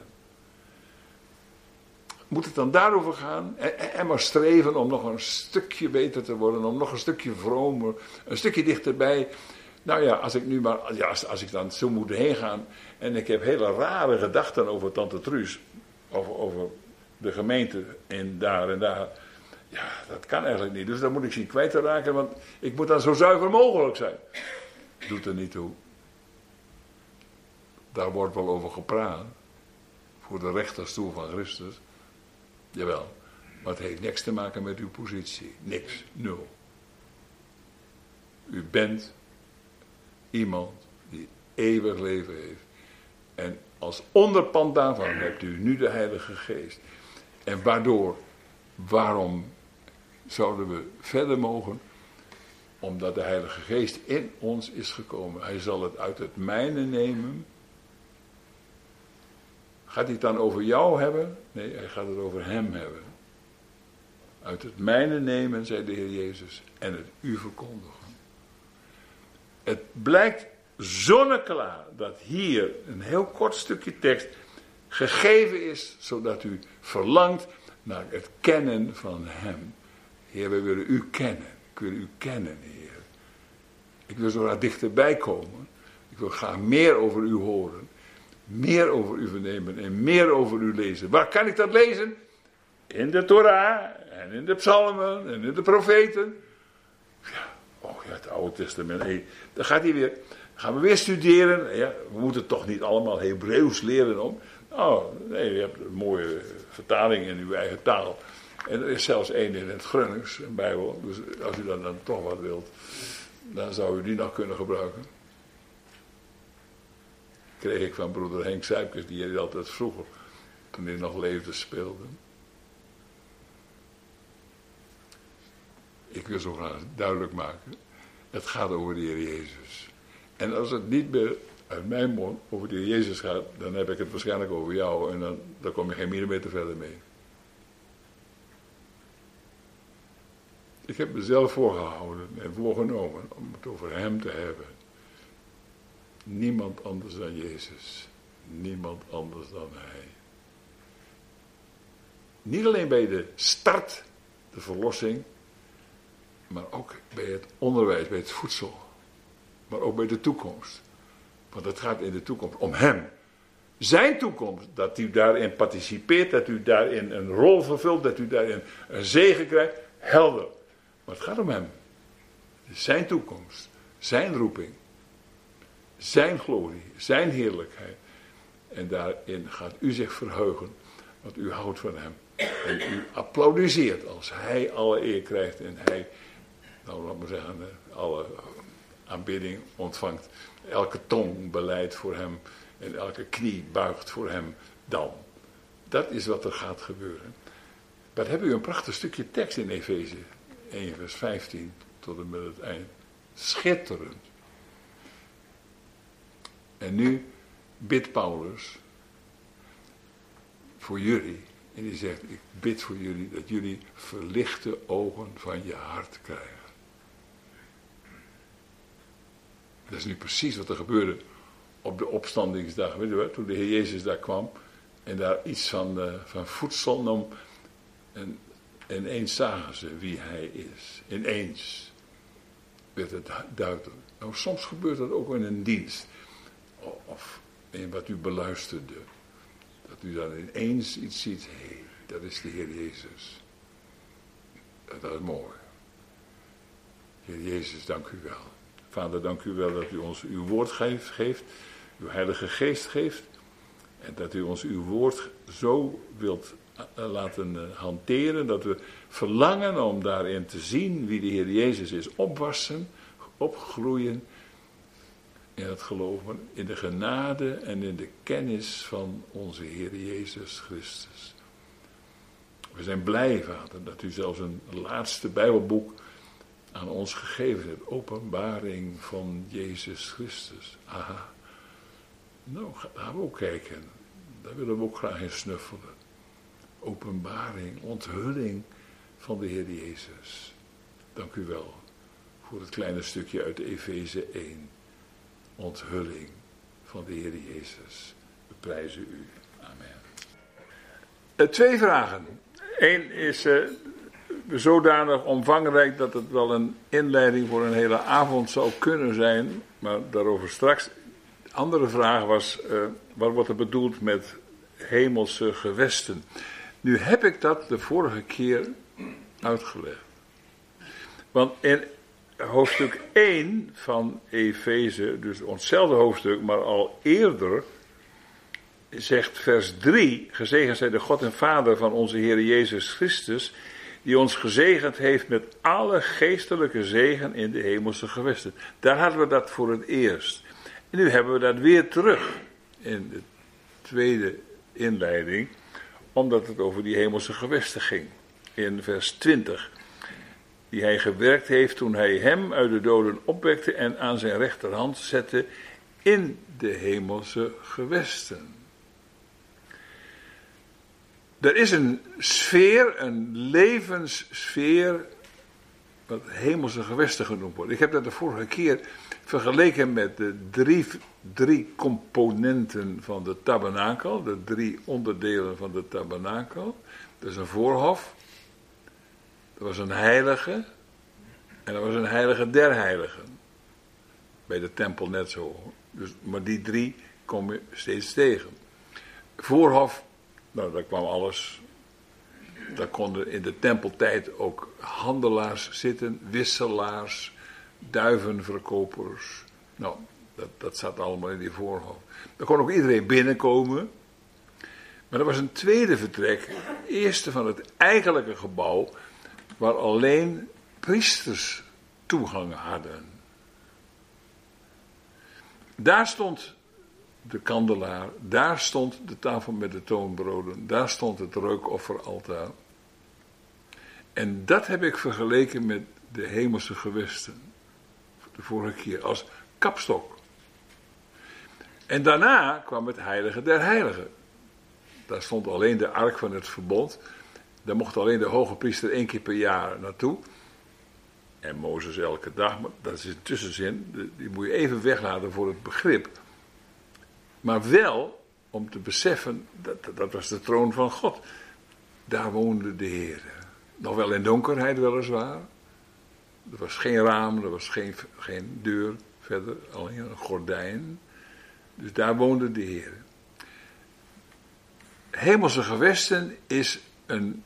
Moet het dan daarover gaan? En maar streven om nog een stukje beter te worden, om nog een stukje vromer, een stukje dichterbij. Nou ja, als ik nu maar, ja, als ik dan zo moet heen gaan en ik heb hele rare gedachten over Tante Truus, over de gemeente en daar. Ja, dat kan eigenlijk niet. Dus dan moet ik zien kwijt te raken, want ik moet dan zo zuiver mogelijk zijn. Doet er niet toe. Daar wordt wel over gepraat. Voor de rechterstoel van Christus. Jawel. Maar het heeft niks te maken met uw positie. Niks. Nul. U bent iemand die eeuwig leven heeft. En als onderpand daarvan hebt u nu de Heilige Geest. En waarom zouden we verder mogen? Omdat de Heilige Geest in ons is gekomen. Hij zal het uit het mijne nemen. Gaat hij het dan over jou hebben? Nee, hij gaat het over hem hebben. Uit het mijne nemen, zei de Heer Jezus, en het u verkondigen. Het blijkt zonneklaar dat hier een heel kort stukje tekst gegeven is, zodat u verlangt naar het kennen van hem. Heer, wij willen u kennen. Ik wil u kennen, Heer. Ik wil zo daar dichterbij komen. Ik wil graag meer over u horen. Meer over u vernemen en meer over u lezen. Waar kan ik dat lezen? In de Torah en in de psalmen en in de profeten. Ja, het Oude Testament. Hey, dan gaat hij weer. Gaan we weer studeren. Ja, we moeten toch niet allemaal Hebreeuws leren om. Oh, nee, je hebt een mooie vertaling in uw eigen taal. En er is zelfs één in het Grunnings, een Bijbel. Dus als u dan toch wat wilt, dan zou u die nog kunnen gebruiken. Kreeg ik van broeder Henk Suipkes, die hij altijd vroeger, toen hij nog leefde, speelde. Ik wil zo graag duidelijk maken, het gaat over de Heer Jezus. En als het niet meer uit mijn mond over de Heer Jezus gaat, dan heb ik het waarschijnlijk over jou en dan kom je geen millimeter verder mee. Ik heb mezelf voorgehouden en voorgenomen om het over hem te hebben. Niemand anders dan Jezus. Niemand anders dan hij. Niet alleen bij de start de verlossing, maar ook bij het onderwijs, bij het voedsel, maar ook bij de toekomst. Want het gaat in de toekomst om hem. Zijn toekomst, dat u daarin participeert, dat u daarin een rol vervult, dat u daarin een zegen krijgt, helder. Maar het gaat om hem. Zijn toekomst, zijn roeping, zijn glorie, zijn heerlijkheid. En daarin gaat u zich verheugen, want u houdt van hem. En u applaudisseert als hij alle eer krijgt en hij, nou laat maar zeggen, alle aanbidding ontvangt. Elke tong beleidt voor hem en elke knie buigt voor hem dan. Dat is wat er gaat gebeuren. Maar hebben u een prachtig stukje tekst in Efeze 1 vers 15 tot en met het eind. Schitterend. En nu bidt Paulus voor jullie. En die zegt, ik bid voor jullie dat jullie verlichte ogen van je hart krijgen. Dat is nu precies wat er gebeurde op de opstandingsdag. Weet je wel, toen de Heer Jezus daar kwam en daar iets van voedsel nam. En ineens zagen ze wie hij is. Ineens werd het duidelijk. Nou, soms gebeurt dat ook in een dienst. Of in wat u beluisterde. Dat u dan ineens iets ziet. Hé, dat is de Heer Jezus. Dat is mooi. Heer Jezus, dank u wel. Vader, dank u wel dat u ons uw woord geeft. Uw Heilige Geest geeft. En dat u ons uw woord zo wilt laten hanteren. Dat we verlangen om daarin te zien wie de Heer Jezus is. Opwassen, opgroeien. In het geloven, in de genade en in de kennis van onze Heer Jezus Christus. We zijn blij, Vader, dat u zelfs een laatste Bijbelboek aan ons gegeven hebt. Openbaring van Jezus Christus. Aha. Nou, gaan we ook kijken. Daar willen we ook graag in snuffelen. Openbaring, onthulling van de Heer Jezus. Dank u wel voor het kleine stukje uit Efeze 1. Onthulling van de Heer Jezus. We prijzen u. Amen. 2 vragen. 1 is zodanig omvangrijk dat het wel een inleiding voor een hele avond zou kunnen zijn. Maar daarover straks. De andere vraag was, wat wordt er bedoeld met hemelse gewesten? Nu heb ik dat de vorige keer uitgelegd. Want in hoofdstuk 1 van Efeze, dus hetzelfde hoofdstuk, maar al eerder, zegt vers 3, gezegend zij de God en Vader van onze Heer Jezus Christus, die ons gezegend heeft met alle geestelijke zegen in de hemelse gewesten. Daar hadden we dat voor het eerst. En nu hebben we dat weer terug in de tweede inleiding, omdat het over die hemelse gewesten ging. In vers 20. Die hij gewerkt heeft toen hij hem uit de doden opwekte en aan zijn rechterhand zette in de hemelse gewesten. Er is een sfeer, een levenssfeer, wat hemelse gewesten genoemd wordt. Ik heb dat de vorige keer vergeleken met de drie componenten van de tabernakel, de 3 onderdelen van de tabernakel. Dat is een voorhof. Er was een heilige en er was een heilige der heiligen. Bij de tempel net zo. Dus, maar die 3 kom je steeds tegen. Voorhof, nou daar kwam alles. Daar konden in de tempeltijd ook handelaars zitten, wisselaars, duivenverkopers. Nou, dat zat allemaal in die voorhof. Daar kon ook iedereen binnenkomen. Maar er was een tweede vertrek, eerste van het eigenlijke gebouw, waar alleen priesters toegang hadden. Daar stond de kandelaar, daar stond de tafel met de toonbroden, daar stond het reukofferaltaar. En dat heb ik vergeleken met de hemelse gewesten, de vorige keer, als kapstok. En daarna kwam het heilige der heiligen. Daar stond alleen de ark van het verbond. Daar mocht alleen de hoge priester 1 keer per jaar naartoe. En Mozes elke dag, maar dat is een tussenzin, die moet je even weglaten voor het begrip. Maar wel om te beseffen, dat was de troon van God. Daar woonde de Heer. Nog wel in donkerheid weliswaar. Er was geen raam, er was geen deur verder, alleen een gordijn. Dus daar woonde de Heer. Hemelse gewesten is een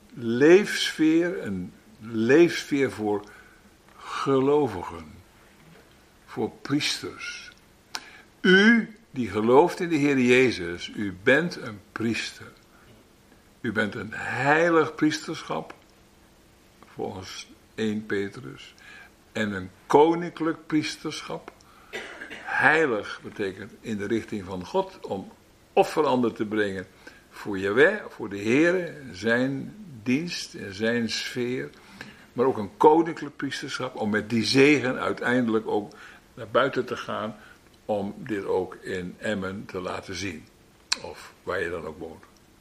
leefsfeer voor gelovigen, voor priesters. U die gelooft in de Heer Jezus, u bent een priester. U bent een heilig priesterschap, volgens 1 Petrus, en een koninklijk priesterschap. Heilig betekent in de richting van God, om offeranden te brengen voor Jahweh, voor de Heer, zijn dienst en zijn sfeer. Maar ook een koninklijk priesterschap, om met die zegen uiteindelijk ook naar buiten te gaan, om dit ook in Emmen te laten zien. Of waar je dan ook woont.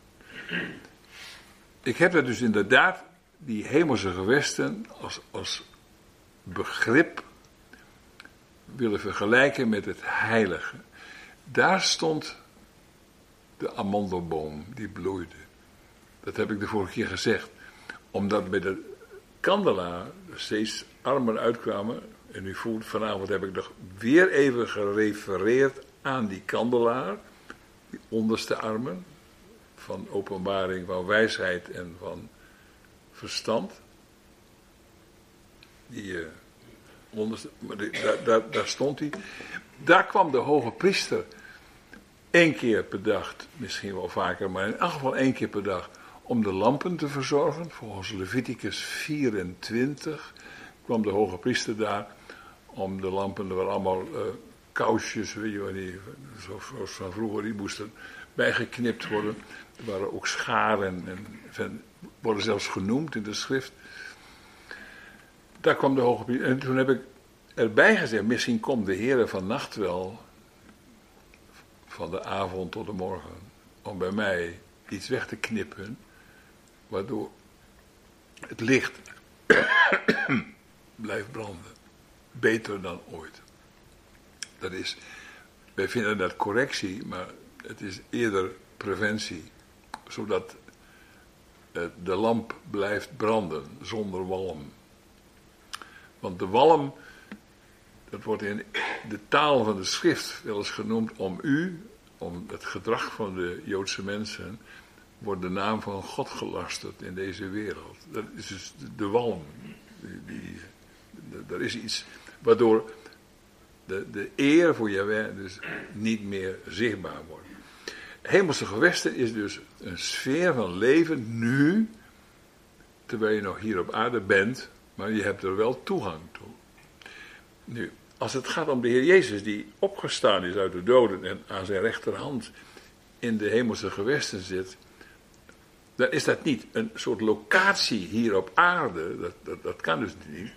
Ik heb dat dus inderdaad, die hemelse gewesten, als begrip willen vergelijken met het heilige. Daar stond de amandelboom die bloeide. Dat heb ik de vorige keer gezegd. Omdat bij de kandelaar er steeds armen uitkwamen. En u voelt, vanavond heb ik nog weer even gerefereerd aan die kandelaar. Die onderste armen. Van openbaring, van wijsheid en van verstand. Die onderste, maar daar stond hij. Daar kwam de hoge priester 1 keer per dag, misschien wel vaker, maar in elk geval 1 keer per dag, om de lampen te verzorgen. Volgens Leviticus 24 kwam de hoge priester daar om de lampen, er waren allemaal kousjes, weet je wel, zoals van vroeger, die moesten bijgeknipt worden. Er waren ook scharen en worden zelfs genoemd in de schrift. Daar kwam de hoge priester. En toen heb ik erbij gezegd, misschien komt de Heere van nacht wel, van de avond tot de morgen, om bij mij iets weg te knippen, waardoor het licht blijft branden. Beter dan ooit. Dat is, wij vinden dat correctie, maar het is eerder preventie, zodat de lamp blijft branden zonder walm. Want de walm, dat wordt in de taal van de schrift wel eens genoemd om het gedrag van de Joodse mensen, wordt de naam van God gelasterd in deze wereld. Dat is dus de walm. Er is iets waardoor de eer voor Jahweh dus niet meer zichtbaar wordt. Hemelse gewesten is dus een sfeer van leven nu, terwijl je nog hier op aarde bent, maar je hebt er wel toegang toe. Nu, als het gaat om de Heer Jezus die opgestaan is uit de doden en aan zijn rechterhand in de hemelse gewesten zit, dan is dat niet een soort locatie hier op aarde, dat kan dus niet.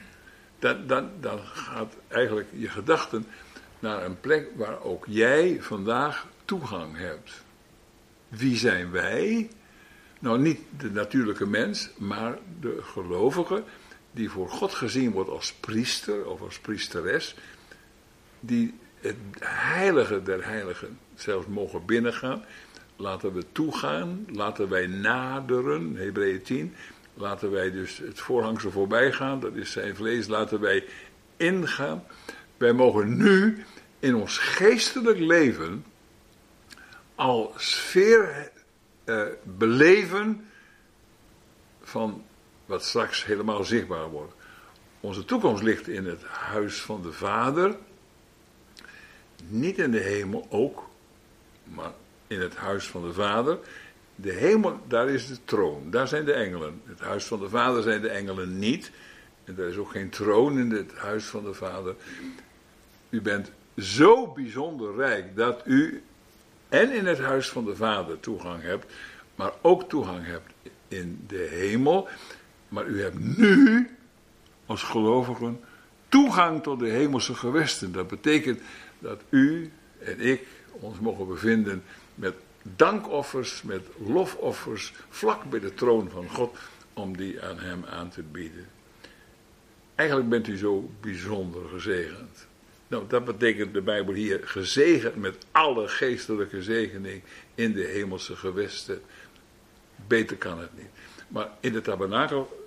Dan gaat eigenlijk je gedachten naar een plek waar ook jij vandaag toegang hebt. Wie zijn wij? Nou, niet de natuurlijke mens, maar de gelovige die voor God gezien wordt als priester of als priesteres, die het heilige der heiligen zelfs mogen binnengaan. Laten we toegaan, laten wij naderen, Hebreeën 10, laten wij dus het voorhangsel voorbij gaan, dat is zijn vlees, laten wij ingaan. Wij mogen nu in ons geestelijk leven al sfeer beleven van wat straks helemaal zichtbaar wordt. Onze toekomst ligt in het huis van de Vader, niet in de hemel ook, maar in het huis van de Vader. De hemel, daar is de troon, daar zijn de engelen. Het huis van de Vader zijn de engelen niet. En er is ook geen troon in het huis van de Vader. U bent zo bijzonder rijk dat u en in het huis van de Vader toegang hebt, maar ook toegang hebt in de hemel. Maar u hebt nu, als gelovigen, toegang tot de hemelse gewesten. Dat betekent dat u en ik ons mogen bevinden met dankoffers, met lofoffers, vlak bij de troon van God, om die aan hem aan te bieden. Eigenlijk bent u zo bijzonder gezegend. Nou, dat betekent de Bijbel hier, gezegend met alle geestelijke zegening in de hemelse gewesten. Beter kan het niet. Maar in de tabernakel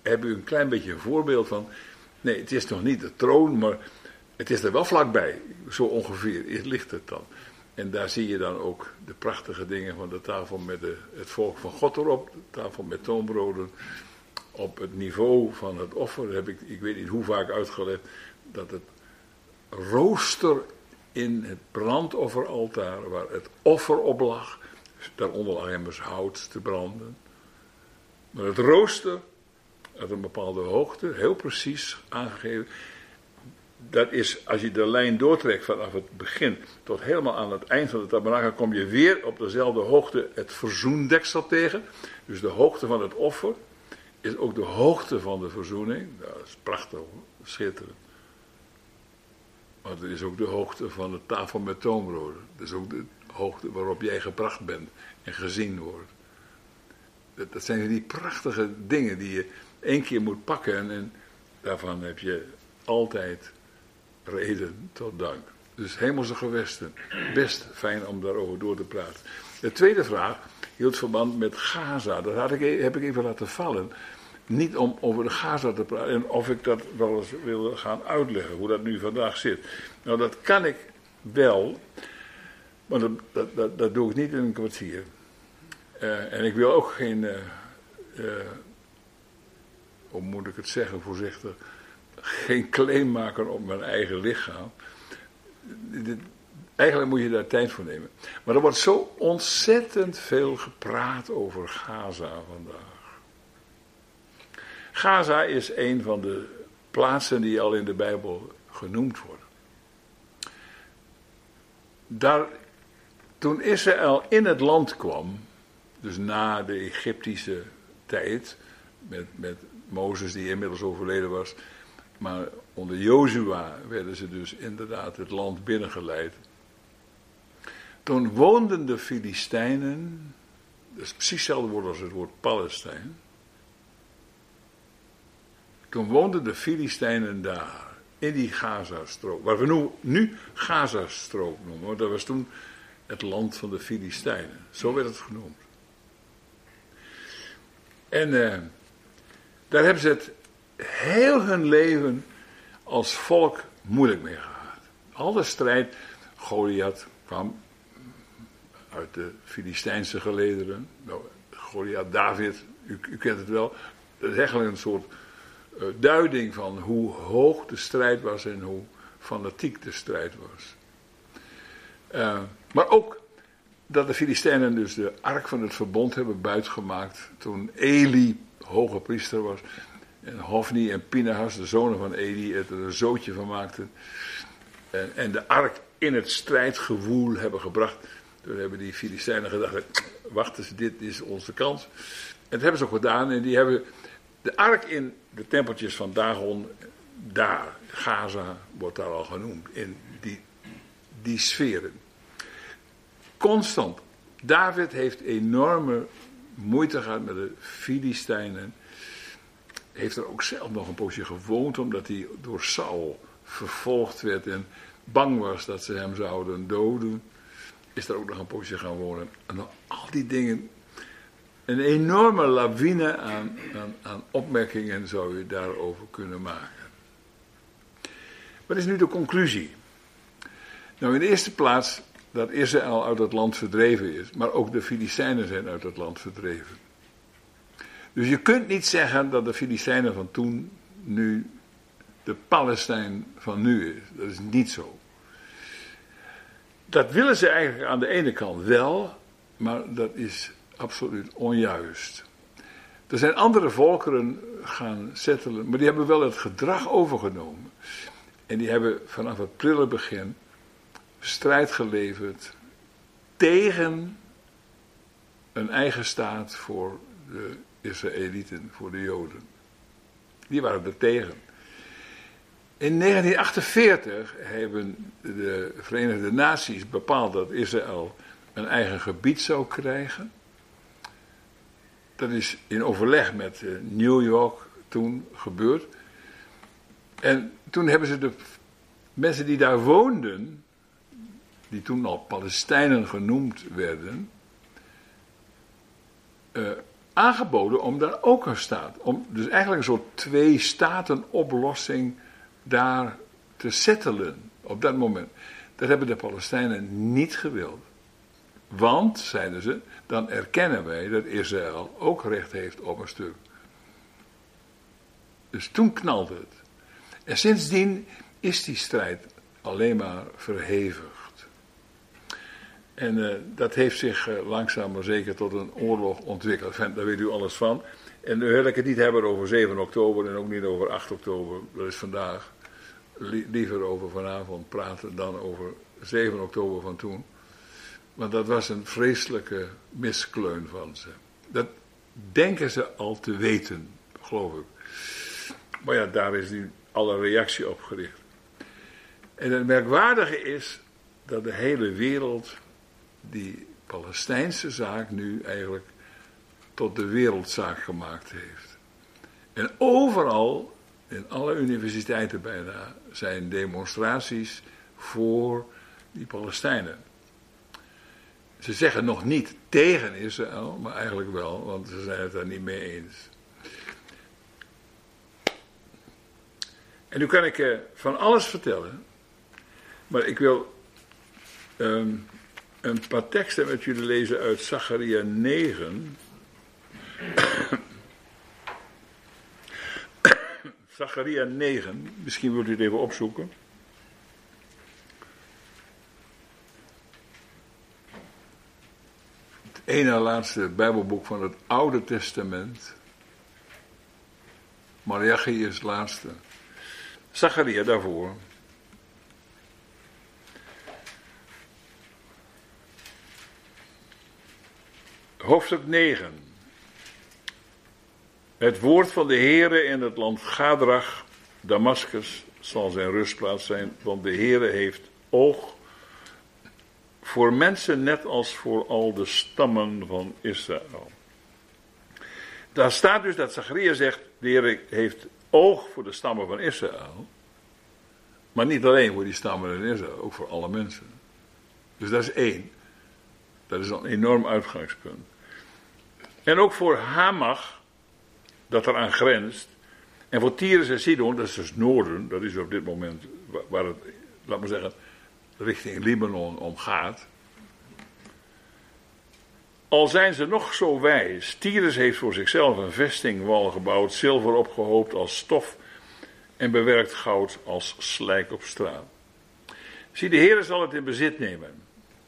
heb u een klein beetje een voorbeeld van. Nee, het is nog niet de troon, maar het is er wel vlakbij. Zo ongeveer ligt het dan. En daar zie je dan ook de prachtige dingen van de tafel met het volk van God erop. De tafel met toonbroden. Op het niveau van het offer heb ik weet niet hoe vaak uitgelegd, dat het rooster in het brandofferaltaar, waar het offer op lag, daaronder lag immers hout te branden. Maar het rooster, uit een bepaalde hoogte, heel precies aangegeven, dat is, als je de lijn doortrekt vanaf het begin tot helemaal aan het eind van de tabernakel, kom je weer op dezelfde hoogte het verzoendeksel tegen. Dus de hoogte van het offer is ook de hoogte van de verzoening. Dat is prachtig, schitterend. Maar het is ook de hoogte van de tafel met toonbroden. Dat is ook de hoogte waarop jij gebracht bent en gezien wordt. Dat zijn die prachtige dingen die je 1 keer moet pakken en daarvan heb je altijd reden tot dank. Dus hemelse gewesten, best fijn om daarover door te praten. De tweede vraag hield verband met Gaza. Dat heb ik even laten vallen. Niet om over de Gaza te praten en of ik dat wel eens wil gaan uitleggen, hoe dat nu vandaag zit. Nou, dat kan ik wel, maar dat doe ik niet in een kwartier. En ik wil ook geen, hoe moet ik het zeggen voorzichtig, geen claim maken op mijn eigen lichaam. Eigenlijk moet je daar tijd voor nemen. Maar er wordt zo ontzettend veel gepraat over Gaza vandaag. Gaza is een van de plaatsen die al in de Bijbel genoemd worden. Toen Israël in het land kwam, dus na de Egyptische tijd, met Mozes die inmiddels overleden was, maar onder Jozua werden ze dus inderdaad het land binnengeleid. Toen woonden de Filistijnen, dat is precies hetzelfde woord als het woord Palestijn. Toen woonden de Filistijnen daar, in die Gazastrook, waar we nu Gazastrook noemen, want dat was toen het land van de Filistijnen. Zo werd het genoemd. En daar hebben ze het heel hun leven als volk moeilijk mee gehad. Alle strijd, Goliath kwam uit de Filistijnse gelederen. Nou, Goliath, David, u kent het wel. Dat is eigenlijk een soort duiding van hoe hoog de strijd was en hoe fanatiek de strijd was. Maar ook dat de Filistijnen dus de ark van het verbond hebben buitgemaakt toen Eli hoge priester was. En Hofni en Pinehas, de zonen van Eli, er een zootje van maakten. En de ark in het strijdgewoel hebben gebracht. Toen hebben die Filistijnen gedacht, wacht eens, dit is onze kans. En dat hebben ze ook gedaan. En die hebben de ark in de tempeltjes van Dagon, daar, Gaza wordt daar al genoemd, in die sferen. Constant. David heeft enorme moeite gehad met de Filistijnen. Heeft er ook zelf nog een poosje gewoond, omdat hij door Saul vervolgd werd en bang was dat ze hem zouden doden. Is er ook nog een poosje gaan wonen. En al die dingen. Een enorme lawine aan opmerkingen zou je daarover kunnen maken. Wat is nu de conclusie? Nou, in de eerste plaats dat Israël uit het land verdreven is, maar ook de Filistijnen zijn uit het land verdreven. Dus je kunt niet zeggen dat de Filistijnen van toen nu de Palestijn van nu is. Dat is niet zo. Dat willen ze eigenlijk aan de ene kant wel, maar dat is absoluut onjuist. Er zijn andere volkeren gaan settelen, maar die hebben wel het gedrag overgenomen. En die hebben vanaf het prille begin strijd geleverd tegen een eigen staat voor de Israëlieten, voor de Joden. Die waren er tegen. In 1948 hebben de Verenigde Naties bepaald dat Israël een eigen gebied zou krijgen. Dat is in overleg met New York toen gebeurd. En toen hebben ze de mensen die daar woonden, die toen al Palestijnen genoemd werden, aangeboden om daar ook een staat, om dus eigenlijk een soort twee-staten-oplossing daar te settelen op dat moment. Dat hebben de Palestijnen niet gewild. Want, zeiden ze, dan erkennen wij dat Israël ook recht heeft op een stuk. Dus toen knalde het. En sindsdien is die strijd alleen maar verhevigd. En dat heeft zich langzaam maar zeker tot een oorlog ontwikkeld. Daar weet u alles van. En nu wil ik het niet hebben over 7 oktober en ook niet over 8 oktober. Dat is vandaag. Liever over vanavond praten dan over 7 oktober van toen. Want dat was een vreselijke miskleun van ze. Dat denken ze al te weten, geloof ik. Maar ja, daar is nu alle reactie op gericht. En het merkwaardige is dat de hele wereld die Palestijnse zaak nu eigenlijk tot de wereldzaak gemaakt heeft. En overal, in alle universiteiten bijna, zijn demonstraties voor die Palestijnen. Ze zeggen nog niet tegen Israël, maar eigenlijk wel, want ze zijn het daar niet mee eens. En nu kan ik van alles vertellen, maar ik wil een paar teksten met jullie lezen uit Zacharia 9. Zacharia 9, misschien wilt u het even opzoeken. Het ene laatste Bijbelboek van het Oude Testament. Maleachi is het laatste. Zacharia daarvoor. Hoofdstuk 9. Het woord van de Heere in het land Gadrach, Damaskus, zal zijn rustplaats zijn, want de Heere heeft oog voor mensen net als voor al de stammen van Israël. Daar staat dus dat Zacharia zegt, de Heere heeft oog voor de stammen van Israël, maar niet alleen voor die stammen in Israël, ook voor alle mensen. Dus dat is 1. Dat is een enorm uitgangspunt. En ook voor Hamach, dat eraan grenst, en voor Tyrus en Sidon, dat is dus noorden, dat is op dit moment waar het, laat maar zeggen, richting Libanon om gaat. Al zijn ze nog zo wijs, Tyrus heeft voor zichzelf een vestingwal gebouwd, zilver opgehoopt als stof en bewerkt goud als slijk op straat. Zie, de Heer zal het in bezit nemen.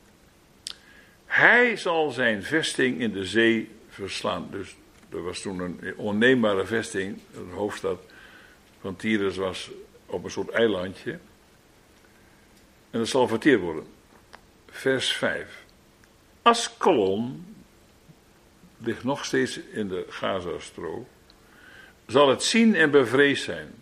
Hij zal zijn vesting in de zee verslaan. Dus er was toen een onneembare vesting. De hoofdstad van Tyrus was op een soort eilandje. En dat zal verteerd worden. Vers 5. Askelon ligt nog steeds in de Gazastrook. Zal het zien en bevreesd zijn.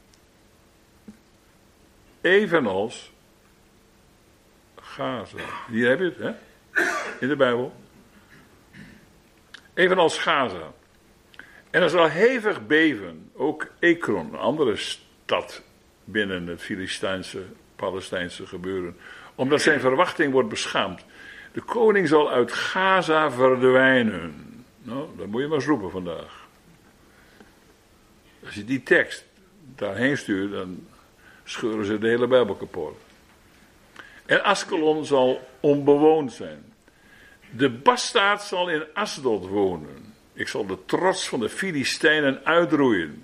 Evenals Gaza. Hier heb je het, hè? In de Bijbel. Evenals Gaza. En er zal hevig beven, ook Ekron, een andere stad binnen het Palestijnse gebeuren, omdat zijn verwachting wordt beschaamd. De koning zal uit Gaza verdwijnen. Nou, dat moet je maar eens roepen vandaag. Als je die tekst daarheen stuurt, dan scheuren ze de hele Bijbel kapot. En Askelon zal onbewoond zijn. De bastaard zal in Asdod wonen. Ik zal de trots van de Filistijnen uitroeien.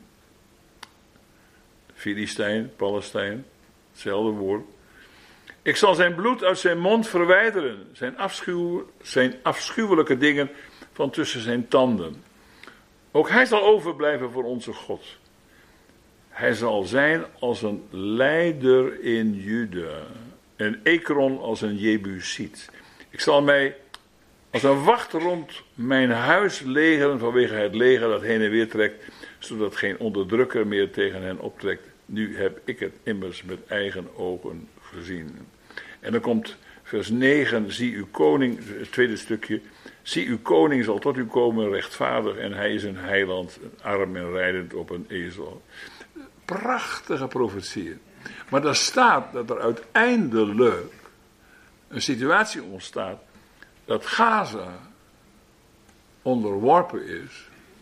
Filistijn, Palestijn, hetzelfde woord. Ik zal zijn bloed uit zijn mond verwijderen. Zijn afschuwelijke dingen van tussen zijn tanden. Ook hij zal overblijven voor onze God. Hij zal zijn als een leider in Juda. En Ekron als een Jebusiet. Ik zal mij als een wacht rond mijn huis legeren vanwege het leger dat heen en weer trekt, zodat geen onderdrukker meer tegen hen optrekt. Nu heb ik het immers met eigen ogen gezien. En dan komt vers 9, zie uw koning, het tweede stukje, zie uw koning zal tot u komen rechtvaardig en hij is een heiland, arm en rijdend op een ezel. Prachtige profetieën. Maar daar staat dat er uiteindelijk een situatie ontstaat dat Gaza onderworpen is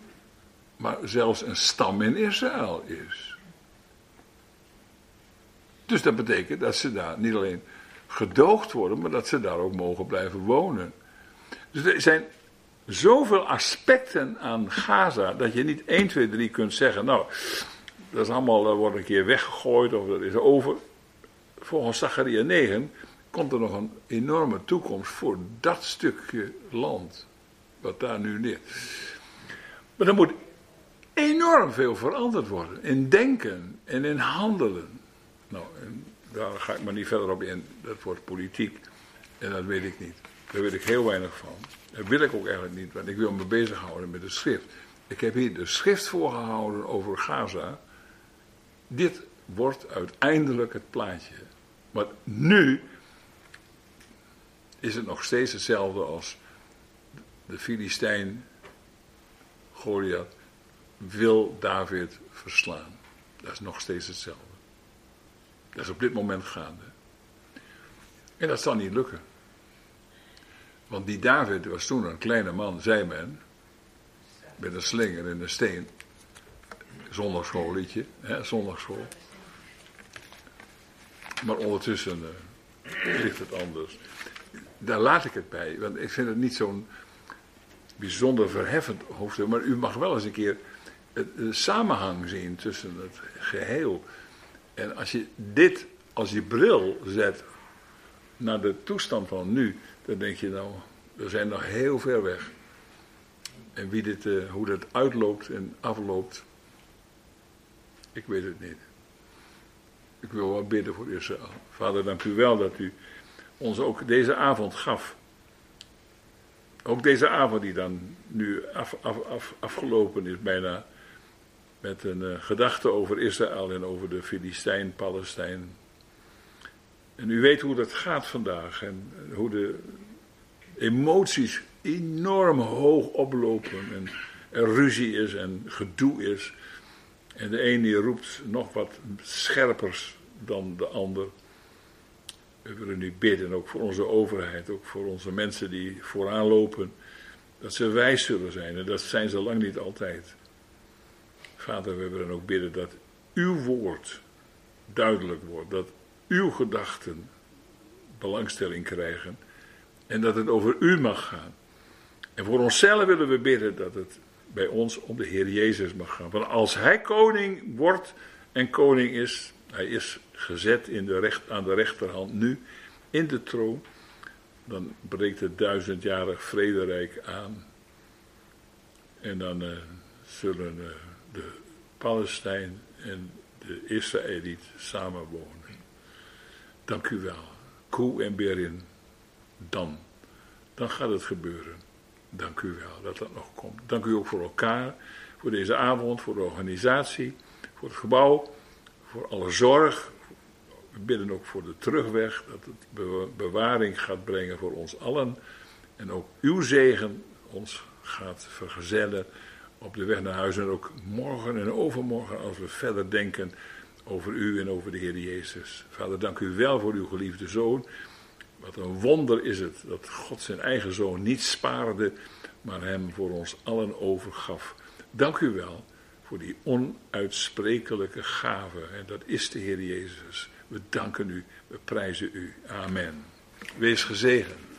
maar zelfs een stam in Israël is. Dus dat betekent dat ze daar niet alleen gedoogd worden, maar dat ze daar ook mogen blijven wonen. Dus er zijn zoveel aspecten aan Gaza, dat je niet 1, 2, 3 kunt zeggen, nou, dat is allemaal, wordt een keer weggegooid of dat is over. Volgens Zacharia 9 komt er nog een enorme toekomst voor dat stukje land, wat daar nu ligt. Maar er moet enorm veel veranderd worden, in denken en in handelen. Nou, en daar ga ik maar niet verder op in, dat wordt politiek, en dat weet ik niet. Daar weet ik heel weinig van. Dat wil ik ook eigenlijk niet, want ik wil me bezighouden met de schrift. Ik heb hier de schrift voorgehouden over Gaza. Dit wordt uiteindelijk het plaatje. Maar nu is het nog steeds hetzelfde als de Filistijn, Goliath, wil David verslaan. Dat is nog steeds hetzelfde. Dat is op dit moment gaande. En dat zal niet lukken. Want die David was toen een kleine man, zei men, met een slinger en een steen. Zondagschoolliedje, zondagschool. Maar ondertussen ligt het anders. Daar laat ik het bij, want ik vind het niet zo'n bijzonder verheffend hoofdstuk. Maar u mag wel eens een keer de samenhang zien tussen het geheel. En als je dit als je bril zet naar de toestand van nu, dan denk je nou, we zijn nog heel ver weg. En hoe dat uitloopt en afloopt, ik weet het niet. Ik wil wel bidden voor Israël. Vader, dank u wel dat u ons ook deze avond gaf. Ook deze avond die dan nu afgelopen is bijna, met een gedachte over Israël en over de Filistijn, Palestijn. En u weet hoe dat gaat vandaag en hoe de emoties enorm hoog oplopen en er ruzie is en gedoe is. En de een die roept nog wat scherpers dan de ander. We willen nu bidden, ook voor onze overheid, ook voor onze mensen die vooraan lopen, dat ze wijs zullen zijn. En dat zijn ze lang niet altijd. Vader, we willen ook bidden dat uw woord duidelijk wordt, dat uw gedachten belangstelling krijgen en dat het over u mag gaan. En voor onszelf willen we bidden dat het bij ons om de Heer Jezus mag gaan. Want als hij koning wordt en koning is, hij is gezet aan de rechterhand nu in de troon, dan breekt het 1000-jarig vrederijk aan. En dan zullen de Palestijn en de Israëliet samenwonen. Dank u wel. Koe en Berin, dan gaat het gebeuren. Dank u wel dat dat nog komt. Dank u ook voor elkaar, voor deze avond, voor de organisatie, voor het gebouw, voor alle zorg. We bidden ook voor de terugweg, dat het bewaring gaat brengen voor ons allen. En ook uw zegen ons gaat vergezellen op de weg naar huis. En ook morgen en overmorgen als we verder denken over u en over de Heer Jezus. Vader, dank u wel voor uw geliefde Zoon. Wat een wonder is het dat God zijn eigen Zoon niet spaarde, maar hem voor ons allen overgaf. Dank u wel voor die onuitsprekelijke gave. En dat is de Heer Jezus. We danken u, we prijzen u. Amen. Wees gezegend.